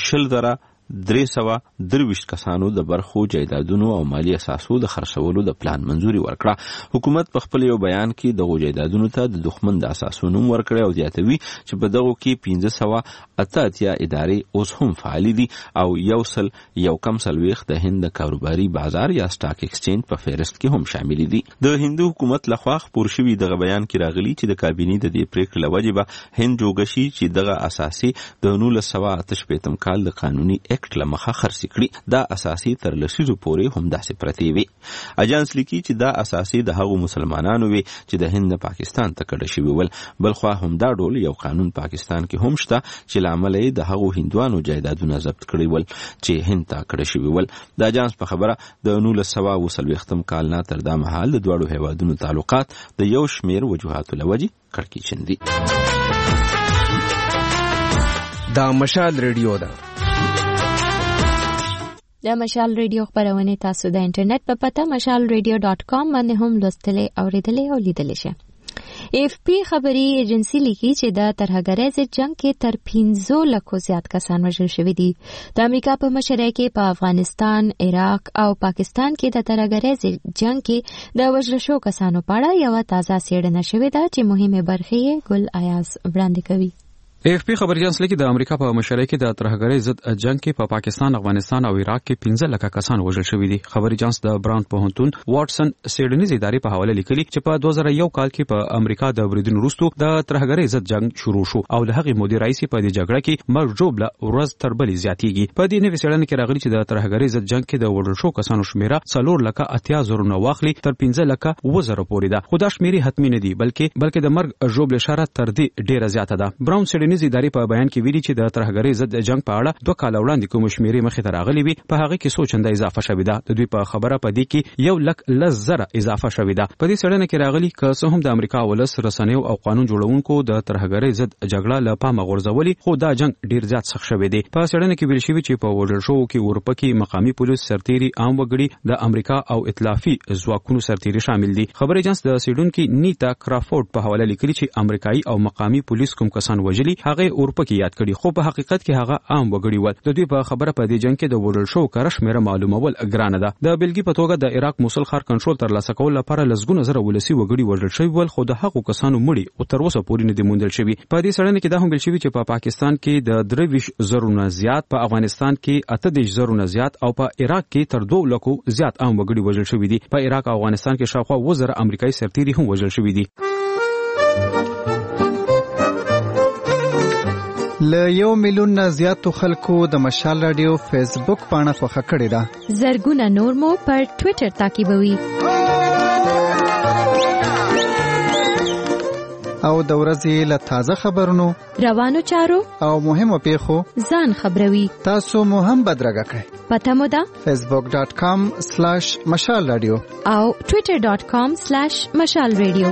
323 کسانو د برخو جایدادونو او مالی اساسو د خرڅولو د پلان منزوري ورکړه. حکومت په خپل یو بیان کې د جایدادونو ته د دښمن د اساسو نوم ورکړی او زیاتوي چې په دغه کې 1588 ادارې اوس هم فعال دي او یو کم سلويخ د هند کاروباري بازار یا سٹاک ایکسچینج په فهرست کې هم شامل دي. د هندو حکومت لخوا خپور شوی دغه بیان کې راغلی چې د کابینې د دې پریکړې لوجه به هند جوړ شي چې دغه اساسي د 1988 کال د قانوني اکټ لمخه خرڅ کړي. دا اساسي تر لسیزو پورې هم داسې پرتی وي. اجانس لیکي چې دا اساسي د هغو مسلمانانو وي چې د هند پاکستان ته کډه شوي ول. بلخوا هم دا ډول یو قانون پاکستان کې هم شته چې لامل یې د هغو هندوانو جایدادونه ضبط کړي ول چې هند ته کډه شوي ول. د اجانس په خبره د 1940 کال نه تر دا مهال د دواړو هیوادونو تعلقات د یو شمیر وجوهاتو له وجې کړکېچن دي. دا مشال ریډیو ده. د مشال ریډیو خبرونه تاسو د انټرنیټ په پته mashalradio.com باندې هم لوستلې اوریدلې او لیدلې شئ. AFP خبري ایجنسی لیکي چې د ترهګرۍ ضد جنگ کې تر 15 لکو زیات کسان وژل شوي دي. د امریکا په مشرۍ کې په افغانستان، عراق او پاکستان کې د ترهګرۍ ضد جنگ کې د وژل شوو کسانو په اړه یو تازه څېړنه شوې ده چې مهمه برخې یې ګل ایاز وړاندې کوي. AFP خبري اجنسی لیکي د امریکا په مشرۍ کې د ترهګرۍ ضد جنگ کې په پاکستان، افغانستان او عراق کې 15 لکه کسان وژل شوي دي. خبري اجنسی د براون پوهنتون واټسن سیډنیز ادارې په حواله لیکلي چې په 2001 کال کې په امریکا د بریدونو وروسته د ترهګرۍ ضد جنگ شروع شو او د هغې مودې راهیسې په دې جګړه کې مرګ ژوبله ورځ تر بلې زیاتېږي. په دې نوې څېړنه کې راغلي چې د ترهګرۍ ضد جنگ کې د وژل شوو کسانو شمیره 4 لکه 80,000 نه واخلي تر 15 لکه 10,000 پورې ده. خو دا شمیرې حتمي نه دي بلکې د مرګ ژوبله شره تر دې ډیره زیاته ده. براون سیډنیز ادارې په بیان کې ویلي چې د ترهګرۍ ضد جنگ په اړه 2 کال وړاندې کوم شمیرې مخې ته راغلي وي په هغه کې څو چنده اضافه شوې ده. د دوی په خبره په دې کې 1,10,000 اضافه شوې ده. په دې څېړنه کې راغلي که څه هم د امریکا ولس رسنیو او قانون جوړونکو د ترهګرۍ ضد جګړه له پامه غورځولي خو دا جنگ ډیر زیات سخت شوی دی. په څېړنه کې ویل شوی چې په وژل شوو کې اروپا کې مقامي پولیس سرتیري، عام وګړي، د امریکا او ائتلافي ځواکونو سرتیري شامل دي. خبري اجنس د سیډونکو نیتا کرافورد په حواله لیکلي چې امریکایي او مقامي پولیس کوم کسان وژلي هغه اروپا کې یاد کړي خو په حقیقت کې هغه عام وګړي ول. د دوی په خبره په دې جنگ کې د وژل شوو کار شمیره معلومول ګرانه ده. د بلګي په توګه د عراق موصل ښار کنټرول ترلاسه کول لپاره لسګونه زره ولسی وګړي وژل شوي ول خو د هغو کسانو مړي او تر اوسه پورې نه دي موندل شوي. په دې څېړنه کې دا هم ویل شوي چې په پاکستان کې د 23,000 نه زیات، په افغانستان کې 28,000 نه زیات او په عراق کې تر 2 لکو زیات عام وګړي وژل شوي دي. په عراق او افغانستان کې شاوخوا 10,000 امریکایي سرتیري هم وژل شوي دي. له 1 میلیون نه زیاتو خلکو د مشال رادیو فیسبوک پاڼه خوښه کړې ده. زرګونه نور مو پر ټوئیټر تعقیبوي او د ورځې له تازه خبرونو، روانو چارو او مهمو پیښو ځان خبروي. تاسو مو هم بدرګه کړئ. پته مو ده facebook.com/mashalradio او twitter.com/mashalradio.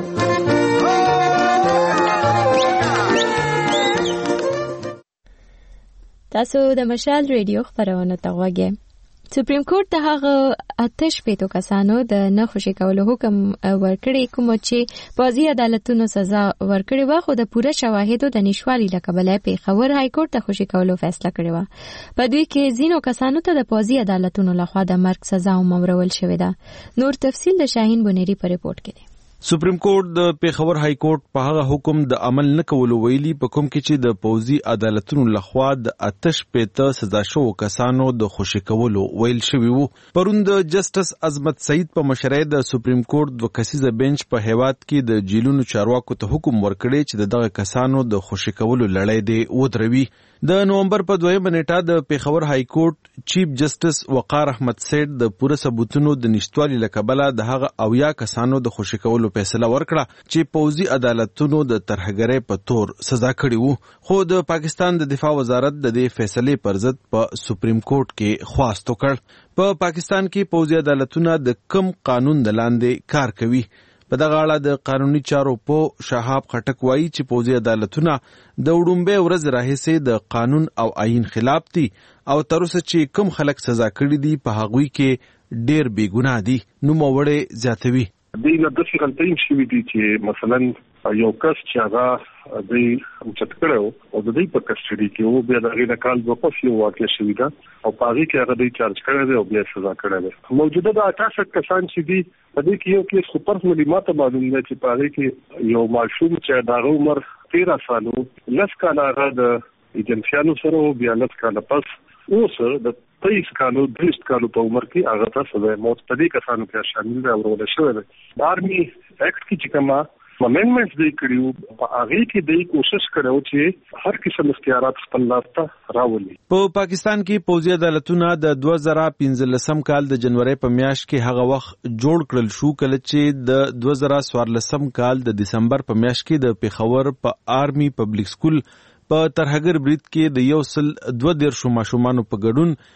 تاسو د مشال ریډیو خبرونه ته غوږی. سپریم کورټ د هغه 8 کسانو د نه خوشي کولو حکم ورکړی کوم چې پوځي عدالتونو سزا ورکړی و خو د پوره شواهدو د نشوالي لکبلای پیښور های کورټ ته خوشي کولو فیصله کړې و. په دوی کې ځینو کسانو ته د پوځي عدالتونو لخوا د مرګ سزا ومورول شوې ده. نور تفصیل د شاهین بنيري په ریپورت کې دی. سپریم کورټ د پیښور های کورټ په هغه حکم د عمل نه کولو ویلي په کوم کې چې د پوځي عدالتونو لخوا د 8 سزا شوو کسانو د خوشي کولو ویل شوی وو. پرون د جسټس عظمت سعید په مشرۍ د سپریم کورټ 2 کسیزه بنچ په هیواد کې د جیلونو چارواکو ته حکم ورکړی چې دغه کسانو د خوشي کولو لړۍ دی ودروي. د نومبر په 2 نیټه د پیښور های کورټ چیف جسټس وقار احمد سید د پوره ثبوتونو د نشټوالي لکبله د هغه 80 کسانو د خوشي کولو فیصله ورکړه چې پوځي عدالتونو د ترهګرۍ په تور سزا کړي وو. خو د پاکستان د دفاع وزارت د دې فیصلې پر ضد په سپریم کورټ کې خواست وکړ. په پاکستان کې پوځي عدالتونه د کم قانون د لاندې کار کوي. په دغه اړه د قانوني چارو په شهاب خټک وایي چې پوځي عدالتونه د وډومبه ورځ راهیسې د قانون او آئین خلاف دي او تر اوسه چې کم خلک سزا کړي دي په هغوی کې ډېر بې ګناه دي. نوموړی زیاتوي دوی نه داسې غلطۍ شوي دي چې مثلا یو کس چې هغه دوی چت کړو او د دوی په کسټډي کې وو بیا د هغې نه کال وقف یو واقع شوي ده او په هغې کې هغه دوی چارج کړی دی او بیا سزا کړی دی. موجوده د 68 کسان چې دي په دې کې یو کیس خو پرسنلي ماته معلوم دی چې په هغې کې یو ماشوم چې د هغه عمر 13 سالو 10 کاله هغه د ایجنسیانو سره و بیا 10 کاله پس اوس د 23 کالو 30 کالو په عمر کې هغه ته سزا موت په دې کسانو کې شامل دی او ورول شوی دی. د آرمي اکټ کې چې کومه امندمنټس دی کړیو په هغه کې دی کوشش کړو چې هر قسم اختیارات خپل لاس ته راولي. په پاکستان کې پوځي عدالتونه د 2015 کال د جنوري په میاشت کې هغه وخت جوړ کړل شو کله چې د 2014 کال د دسمبر په میاشت کې د پیښور په آرمي پبلک سکول په ترهګر برید کې د 112 ماشومانو په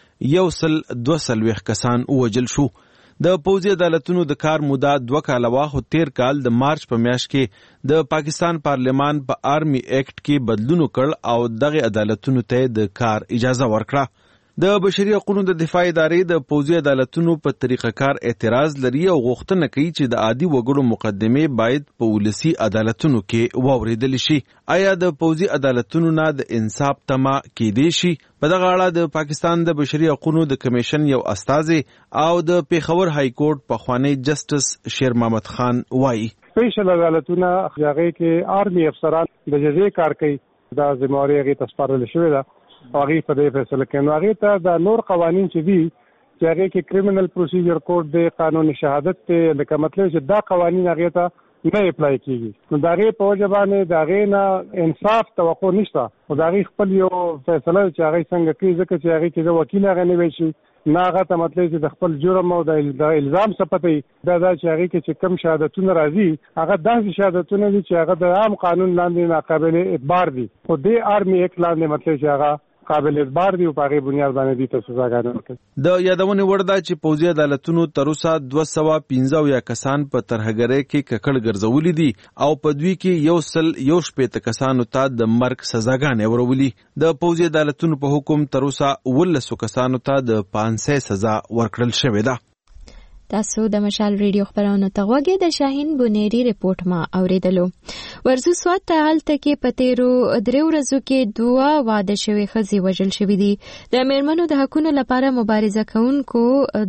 ګډون 122 کسان ووژل شو. د پوځي عدالتونو د کار موده 2 کاله واخو 13 کال د مارچ په میاشت کې د پاکستان پارلمان په آرمي ایکټ کې بدلون وکړ او دغه عدالتونو ته د کار اجازه ورکړه. د بشري حقوقو د دفاع ادارې د پوځي عدالتونو په طریقه کار اعتراض لري او غوښتنه کوي چې د عادي وګړو مقدمې باید په ولسی عدالتونو کې واوریدل شي. آیا د پوځي عدالتونو نه د انصاف تمه کېدی شي؟ په دغه اړه د پاکستان د بشري حقوقو د کمیشن یو استاذ او د پیښور های کورټ پخوانی جسټس شیر محمد خان وایي سپیشل عدالتونه هغه کې آرمي افسران د جزې کار کوي دا ذمہواری هغه تسپارل شوی ده هغه په دې فیصله کې نو هغه ته د نور قوانين چې دي چې هغه کې کرمینل پروسیجر کوډ دی قانون شهادت ته لکه مطلب چې دا قوانين هغه ته نه اپلای کیږي نو داغه په وجه باندې داغه نه انصاف توقع نشته او داغه خپل یو فیصله چې هغه څنګه کوي ځکه چې هغه کې وکیل هغه نه وي شي ناغه ته مطلب چې د خپل جرم او د الزام سپتي دا چې هغه کې چې کم شهادتونه راځي هغه داسې شهادتونه دي چې هغه د عام قانون لاندې ناقابل اعتبار دي او د آرمي ایکټ لاندې مطلب چې هغه قابل اعتبار دی او په هغه بنیاد باندې دي ته سزاګانې ورکړي. د یادونه ورده چې پوځي عدالتونو تر اوسه 215 کسان په ترهګرۍ کې ککړ ګرځولي دي او په دوی کې 111 کسانو ته د مرګ سزاګانې ورولي. د پوځي عدالتونو په حکم تر اوسه 19 کسانو ته د 500 سزا ورکړل شوې ده. تاسو د مشال ریډیو خبرونه ته غوږی د شاهین بونيري ریپورت ما اوریدلو. ورزو سواد ته حالت کې پتیرو درې ورځو کې 2 واده شوی خزي وژل شوی دي. د میرمنو د حقوقو لپاره مبارزه کوونکو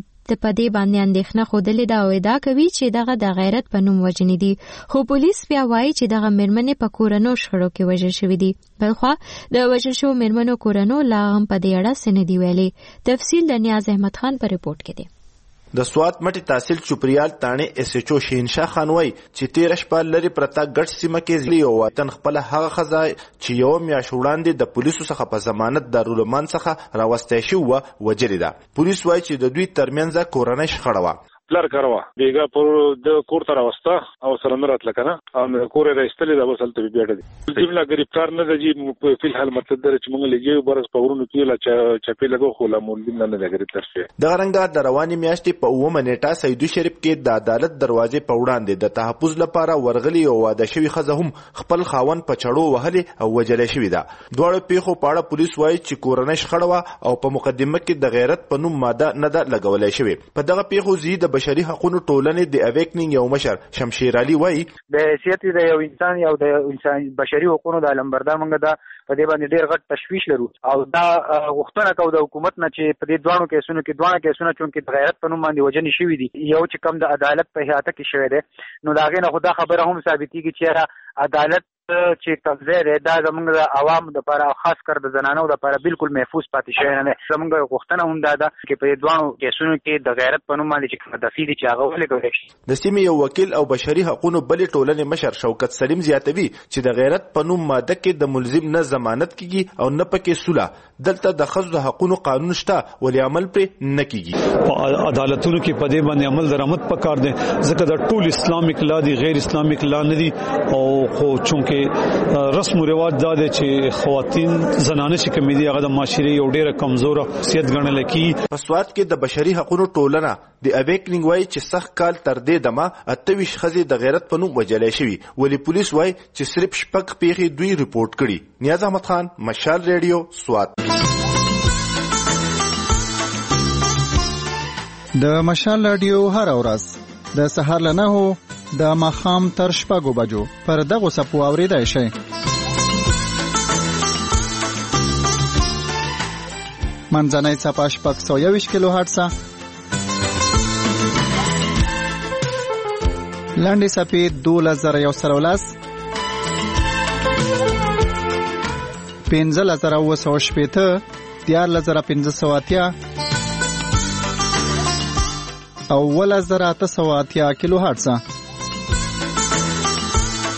د پدې باندې اندېښنه خوده دا ودا کوي چې دغه د غیرت په نوم وجنې دي خو پولیس بیا وایي چې دغه میرمنې په کورونو شخړو کې وژل شوی دي. بلخوا د وژل شو میرمنو کورونو لا هم په دې اړه څه نه دی ویلي. تفصیل د نیاز احمد خان په ریپورت کې دی. د سوات مټي تحصیل چوپریال تانه اس ایچ او شینشاه خان وای چې 13 شپه لري پرتا ګټ سیمه کې زلی او وطن خپل هغه خزا چې یو میاشت وړاندې د پولیسو څخه په ضمانت دارالمان څخه راوستای شو وجری ده. پولیس وای چې د دوی ترمنځ کورنۍ شخړه و پلار کاروا بیګه پر د کور تر واسطه او سره مرات لکنه او کور راستلې د وسل ته بیاټه دي جمله گرفتار نه دی په فل مقصد در چې موږ لګي برس پورونو کې لا چپی لګو خو لا مونږ نه د گرفتار شي. د غرنګا د رواني میاشتې په 9 منېټه سیدو شریف کې د عدالت دروازې په وړاندې د تحفظ لپاره ورغلي او واده شوی خزه هم خپل خاون په چړو وهلي او وجل شوی ده. دوه پیښو په اړه پولیس وایي چې کورنۍ شخړه او په مقدمه کې د غیرت په نوم ماده نه ده لګولای شوی. په دغه پیښو زی د بشري حقوقو ټولنې د اویکنینګ یو مشر شمشیر علي وایي د حیثیت د یو انسان یو د انسان بشري حقوقو د لمبردار منګه دا په دې باندې ډېر غټ تشویش لرو او دا غوښتنه کوي د حکومت نه چې په دې دوه کیسونو چې د غیرت په نوم باندې وجنې شوی دي یو چې کم د عدالت په احاطه کې شوی دی نو دا غینه خدا خبره هم ثابتېږي چې عدالت چې تغذیه دا زمونږ د عوامو لپاره خاص کر د زنانو لپاره بالکل محفوظ پاتې شوی نه زمونږ غوښتنه هم دا ده چې په دې دوه کیسونو کې د غیرت په نوم باندې چې دفعې دي چې هغه ولګول شي. د سیمې یو وکیل او بشري حقوقو بلې ټولنې مشر شوکت سلیم زیاتوي چې د غیرت په نوم ماده کې د ملزم نه ضمانت کیږي او نه پکې صلح دلته د خزو د حقوقو قانون شته ولې عمل پر نه کیږي. په عدالتونو کې په دې باندې عمل درآمد پکار دي ځکه د ټول اسلامیک لا دي غیر اسلامیک لا نه دي او خو چونکه رسم و رواج دا دی چې خواتین زنانه چې کوم دي هغه د معاشري یو ډیره کمزوره شخصیت ګڼل کیږي. په سوات کې د بشري حقوقو ټولنه د اویکنینګ وای چې سخت کال تر دې دمه 28 خزي د غیرت په نوم وجلې شوی ولی پولیس وای چې صرف شپږ پیښې دوی ریپورت کړي. نیاز احمد خان مشال ریډیو سوات. د مشال رادیو هر ورځ د سهار له 9 د ماخام تر 6 بجو پر دغه سپو اوریدای شي. منځنۍ صفحه 621 کیلو هرتز لاندې صفحه 2113 15980 14580 او 1880 کیلو هرتز.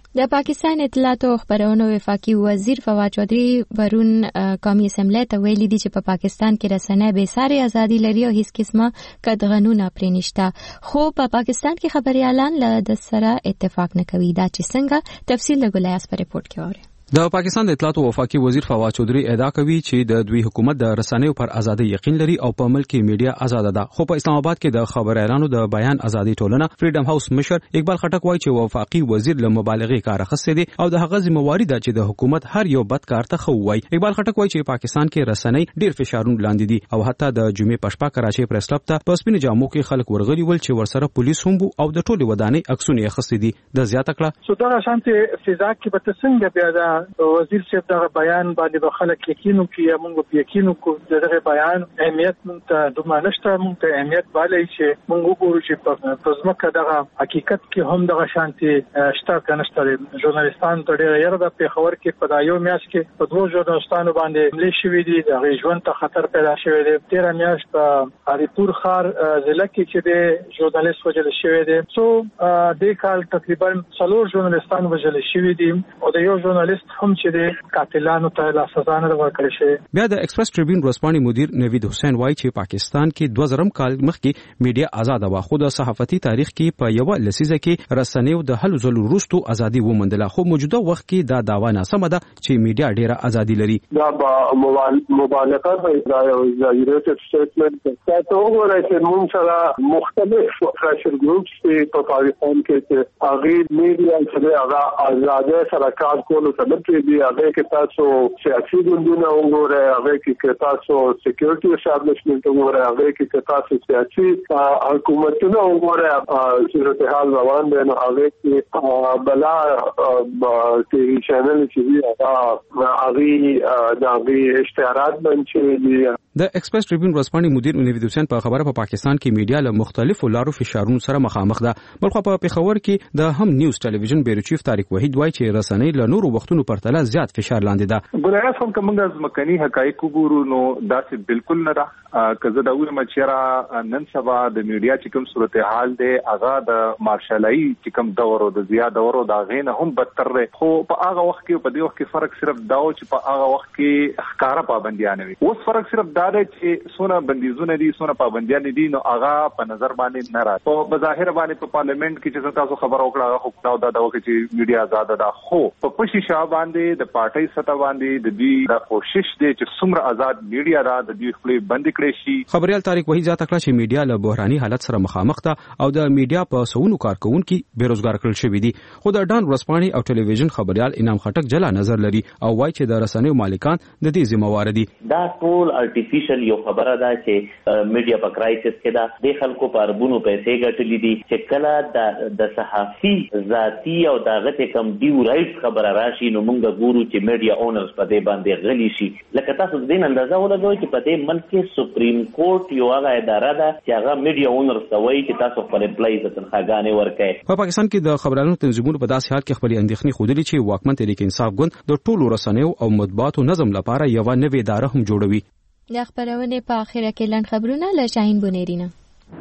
د پاکستان اطلاعات او خبرونو وفاقي وزیر فواد چودھری ورون قومي اسمبلی ته ویلي دي چې په پاکستان کې رسنۍ به ساري ازادي لري او هیڅ قسمه قدغنونه پرې نشته، خو په پاکستان کې خبريالان له د سره اتفاق نه کوي. دا چې څنګه تفصیل د ګلیاس په ریپورت کې اوري. د پاکستان د اطلاعات او وفاقي وزیر فواد چودھری ادعا کوي چې د دوی حکومت د رسنیو پر ازادي یقین لري او په ملک کې میډیا آزاد ده، خو په اسلام آباد کې د خبر اعلانو د بیان ازادي ټولنه فریډم هاوس مشر اقبال خټک وایي چې وفاقي وزیر له مبالغې کار اخیستی دی او د هغه ذمہواری ده چې د حکومت هر یو بد کار ته خو وایي. اقبال خټک وایي چې پاکستان کې رسنۍ ډیر فشارونه لاندې دي او حتی د جمعې پښپا کراچي پریس کلب ته په سپین جامو کې خلک ورغلي ول چې ورسره پولیس هم او د ټولو ودانۍ عکسونه یې اخیستي دي. د زیاته کړه سو دا شانتي فضا کې به څنګه بیا دا وزیر دا بیان باندې به خلک یقینو کې موږ یقینو کو دغه بیان اهمیت مونږ ته دومره نشته، مونږ ته اهمیت بالای چې موږ وګورو چې په ځمکه دغه حقیقت کې هم دغه شانتي شته کنهشته. ژورنالستان ته ډیره یره د پیښور کې په دایو میاش کې په دوه ژورنالستانو باندې حمله شوې دي، د ژوند ته خطر پیدا شوی دی. 13 میاش په اریپور خار ضلع کې چې د ژورنالیست وجل شوی دی. سو د کال تقریبا 4 ژورنالستان وجل شوی دي او د یو ژورنالیست هم چې د قاتلانو ته لا سزا نه ورکړل شي. بیا د ایکسپریس ټریبیون ورځپاڼې مدیر نوید حسین وایي چې پاکستان کې 2000 کال مخکې میډیا آزاد و، خو د صحافتي تاریخ کې په یو لسیزه کې رسنیو د هلو ځلو وروسته ازادي وموندله، خو موجوده وخت کې دا داوا ناسمه ده چې میډیا ډیره ازادي لري. دا مبالغه ده او یوریټډ سټیټمنټ تاسو وګورئ چې موږ سره مختلف پریشر ګروپس په پاکستان کې چې هغه میډیا سره هغه آزادي سره کار کولو ته نه دی، هغه کې تاسو سیاسي ګوندونه وګورئ، هغه کې تاسو سکیورټي اسټابلیشمنت وګورئ، هغه کې تاسو سیاسي حکومتونه وګورئ، صورتحال روان دي. نو هغه کې بلا ټي وي چینل چې هغه اشتهارات باندې دي. د ایکسپریس ټریبیون ورځپاڼې مدیر نوید حسین په خبره په پاکستان کې میډیا له مختلفو لارو فشارونو سره مخامخ ده. بلخو په پیښور کې د هم نیوز ټلویزیون بیرو چیف طارق وحید وایي چې رسنۍ له نورو وختونو پرتله زیات فشار لاندې ده. ګوریا څنګه کومه ځمکني حقایق ګورو نو داسې بالکل نه ده. کزه دا ویل مچرا نن سبا د میډیا چې کوم صورتحال دی هغه د مارشالای چې کوم دور او د زیات دور او دا غینه هم بدتر دی، خو په هغه وخت کې په دې وخت کې فرق صرف دا و چې په هغه وخت کې ښکارا پابندیان وي. اوس فرق صرف دا دی چې سونه بندیزونه دي، سونه پابندیان دي، نو هغه په نظر باندې نه راځي. په بظاهر باندې په پارلیمنت کې چې تاسو خبر وکړه هغه خو دا د وخت چې میډیا آزاد ده، خو په پښې شاه باندې د پارټي سطح باندې د دې د کوشش دی چې څومره آزاد میډیا را د دې خپل بند کړي شي. خبريال طارق وحید ذات کړه چې میډیا له بحراني حالت سره مخامخ ده او د میډیا په سونو کارکونکو بیروزګار کړل شوی دي، خو د ډان ورځپاڼې او ټلویزیون خبريال انعام خټک جلا نظر لري او وایي چې د رسنیو مالکان د دې ذمہوار دي. دا ټول ارتفیشل یو خبره ده چې میډیا په کرایسس کې ده، د خلکو په اربونو پیسې ګټلې دي چې کله د صحافي ذاتی او دغه کم ډیو رائټس خبره راشي نو موږ ګورو چې میډیا اونرز په دې باندې غلي شي. لکه تاسو د دې اندازه ولګوئ چې په دې ملک کې سپریم کورټ یو هغه اداره ده چې هغه میډیا اونرز ته وایي چې تاسو خپل امپلایز ته تنخواګانې ورکړئ. په پاکستان کې د خبرونو تنظیمونو په داسې حال کې خپل اندېښنې خوندلې چې واکمن تحریک انصاف ګوند د ټولو رسنیو او مطبوعاتو نظم لپاره یو نوې اداره هم جوړوي. د خبرونه په اخره کې لاند خبرونه له شاهین بونیرینه.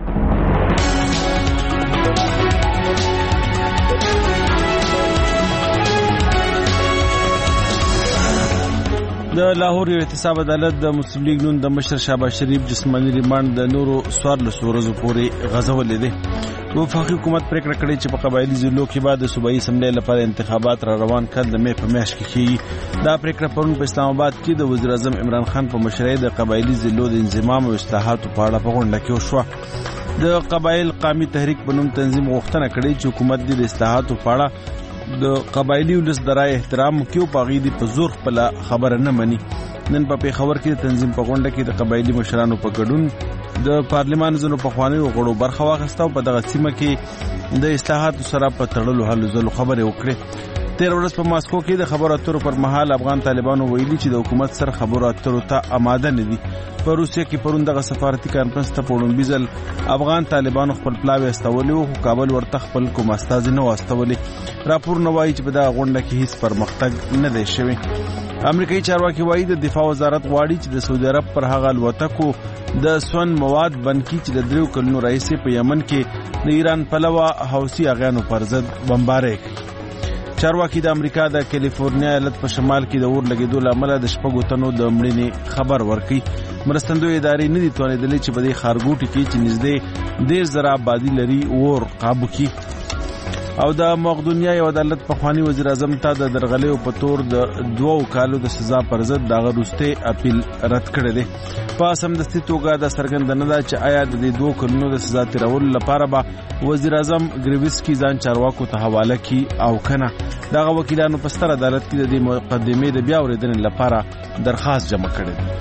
د لاهور یو احتساب عدالت د مسلم لیگ نون د مشر شهباز شریف جسمانی ریماند د نورو 14 ورځو پورې غځولې دي. وفاقي حکومت پریکړه کړې چې په قبایلی ضلعو کې بعد د صوبایي اسمبلی لپاره انتخابات را روان کړي د مې په میاشت کې کیږي. دا پریکړه پرون په اسلام آباد کې د وزیر اعظم عمران خان په مشرۍ د قبایلی ضلعو د انضمام او اصلاحاتو په اړه په غونډه کې وشوه. د قبایل قومي تحریک په نوم تنظیم غوښتنه کړې چې حکومت د اصلاحاتو په اړه د قبایلی ولس درای احترام کوي په غیدي په زور خپل خبره نه مني. نن په پیښور کې تنظیم په غونډه کې د قبایلی مشرانو په ګډون د پارلمان زونو په خواني غړو برخه واخیسته او په دغه سیمه کې د اصلاحاتو سره په تړلو هلو ځلو خبرې وکړې. 13 ورځې په ماسکو کې د خبرو اترو پر مهال افغان طالبانو ویلي چې د حکومت سره خبرو اترو ته آماده نه دي. په روسیه کې پرون دغه سفارتي کانفرنس ته په وړاندې ځل افغان طالبانو خپل پلاوی استولي او کابل ورته خپل کوم استازي نه واستولي. راپور نو وایي چې په دغه غونډه کې هیڅ پرمختګ نه دی شوی. امریکایي چارواکي وایي د دفاع وزارت غواړي چې د سعودي عرب پر هغه الوتکو د سون مواد بنکی چې د 3 کلونو راهیسې په یمن کې د ایران پلوه حوثي اغیانو پر ضد بمبارۍ کوي. چارواکي د امریکا د کیلیفورنیا ایالت په شمال کې د اور لګیدو لامل د شپږو تنو د مړینې خبر ورکړي. مرستندوی ادارې نه دي توانېدلې چې په دې ښارګوټي کې چې نږدې 10,000 آبادي لري اور قابو کړي. او د مقدونیا یو عدالت پخوانی وزیر اعظم ته د درغلیو په تور د 2 کالو د سزا پر ضد د غروسته اپیل رد کړی دی. په سمدستي توګه د څرګندونه ده چې آیا د 2 کلونو د سزا تیرولو لپاره به وزیر اعظم ګریویسکی ځان چارواکو ته حواله کړي او کنه. دغه وکیلانو په ستر عدالت کې د دې مقدمې د بیا اوریدنې لپاره درخواست جمع کړی دی.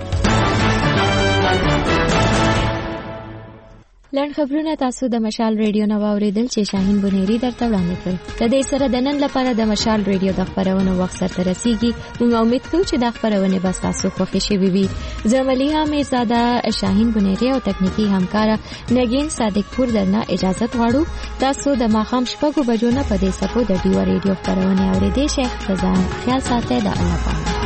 لنډ خبرونه تاسو د مشال ریډیو نو اوریدل چې شاهین بنيري درته وړاندې کړ. د دې سره د نن لپاره د مشال ریډیو د خبرونو وخت سره رسیدي. موږ امید کوو چې د خبرونه به تاسو خوښ شي وي. زه مليها میرزاده، شاهین بنيري او تکنیکی همکار نگین صادق پور درنه اجازه غواړو. تاسو د ماخام 6 بجو نه په دې سپو د ډیو ریډیو خبرونه اوریدئ. شیخ ځان خیال ساتئ. د الله پاک.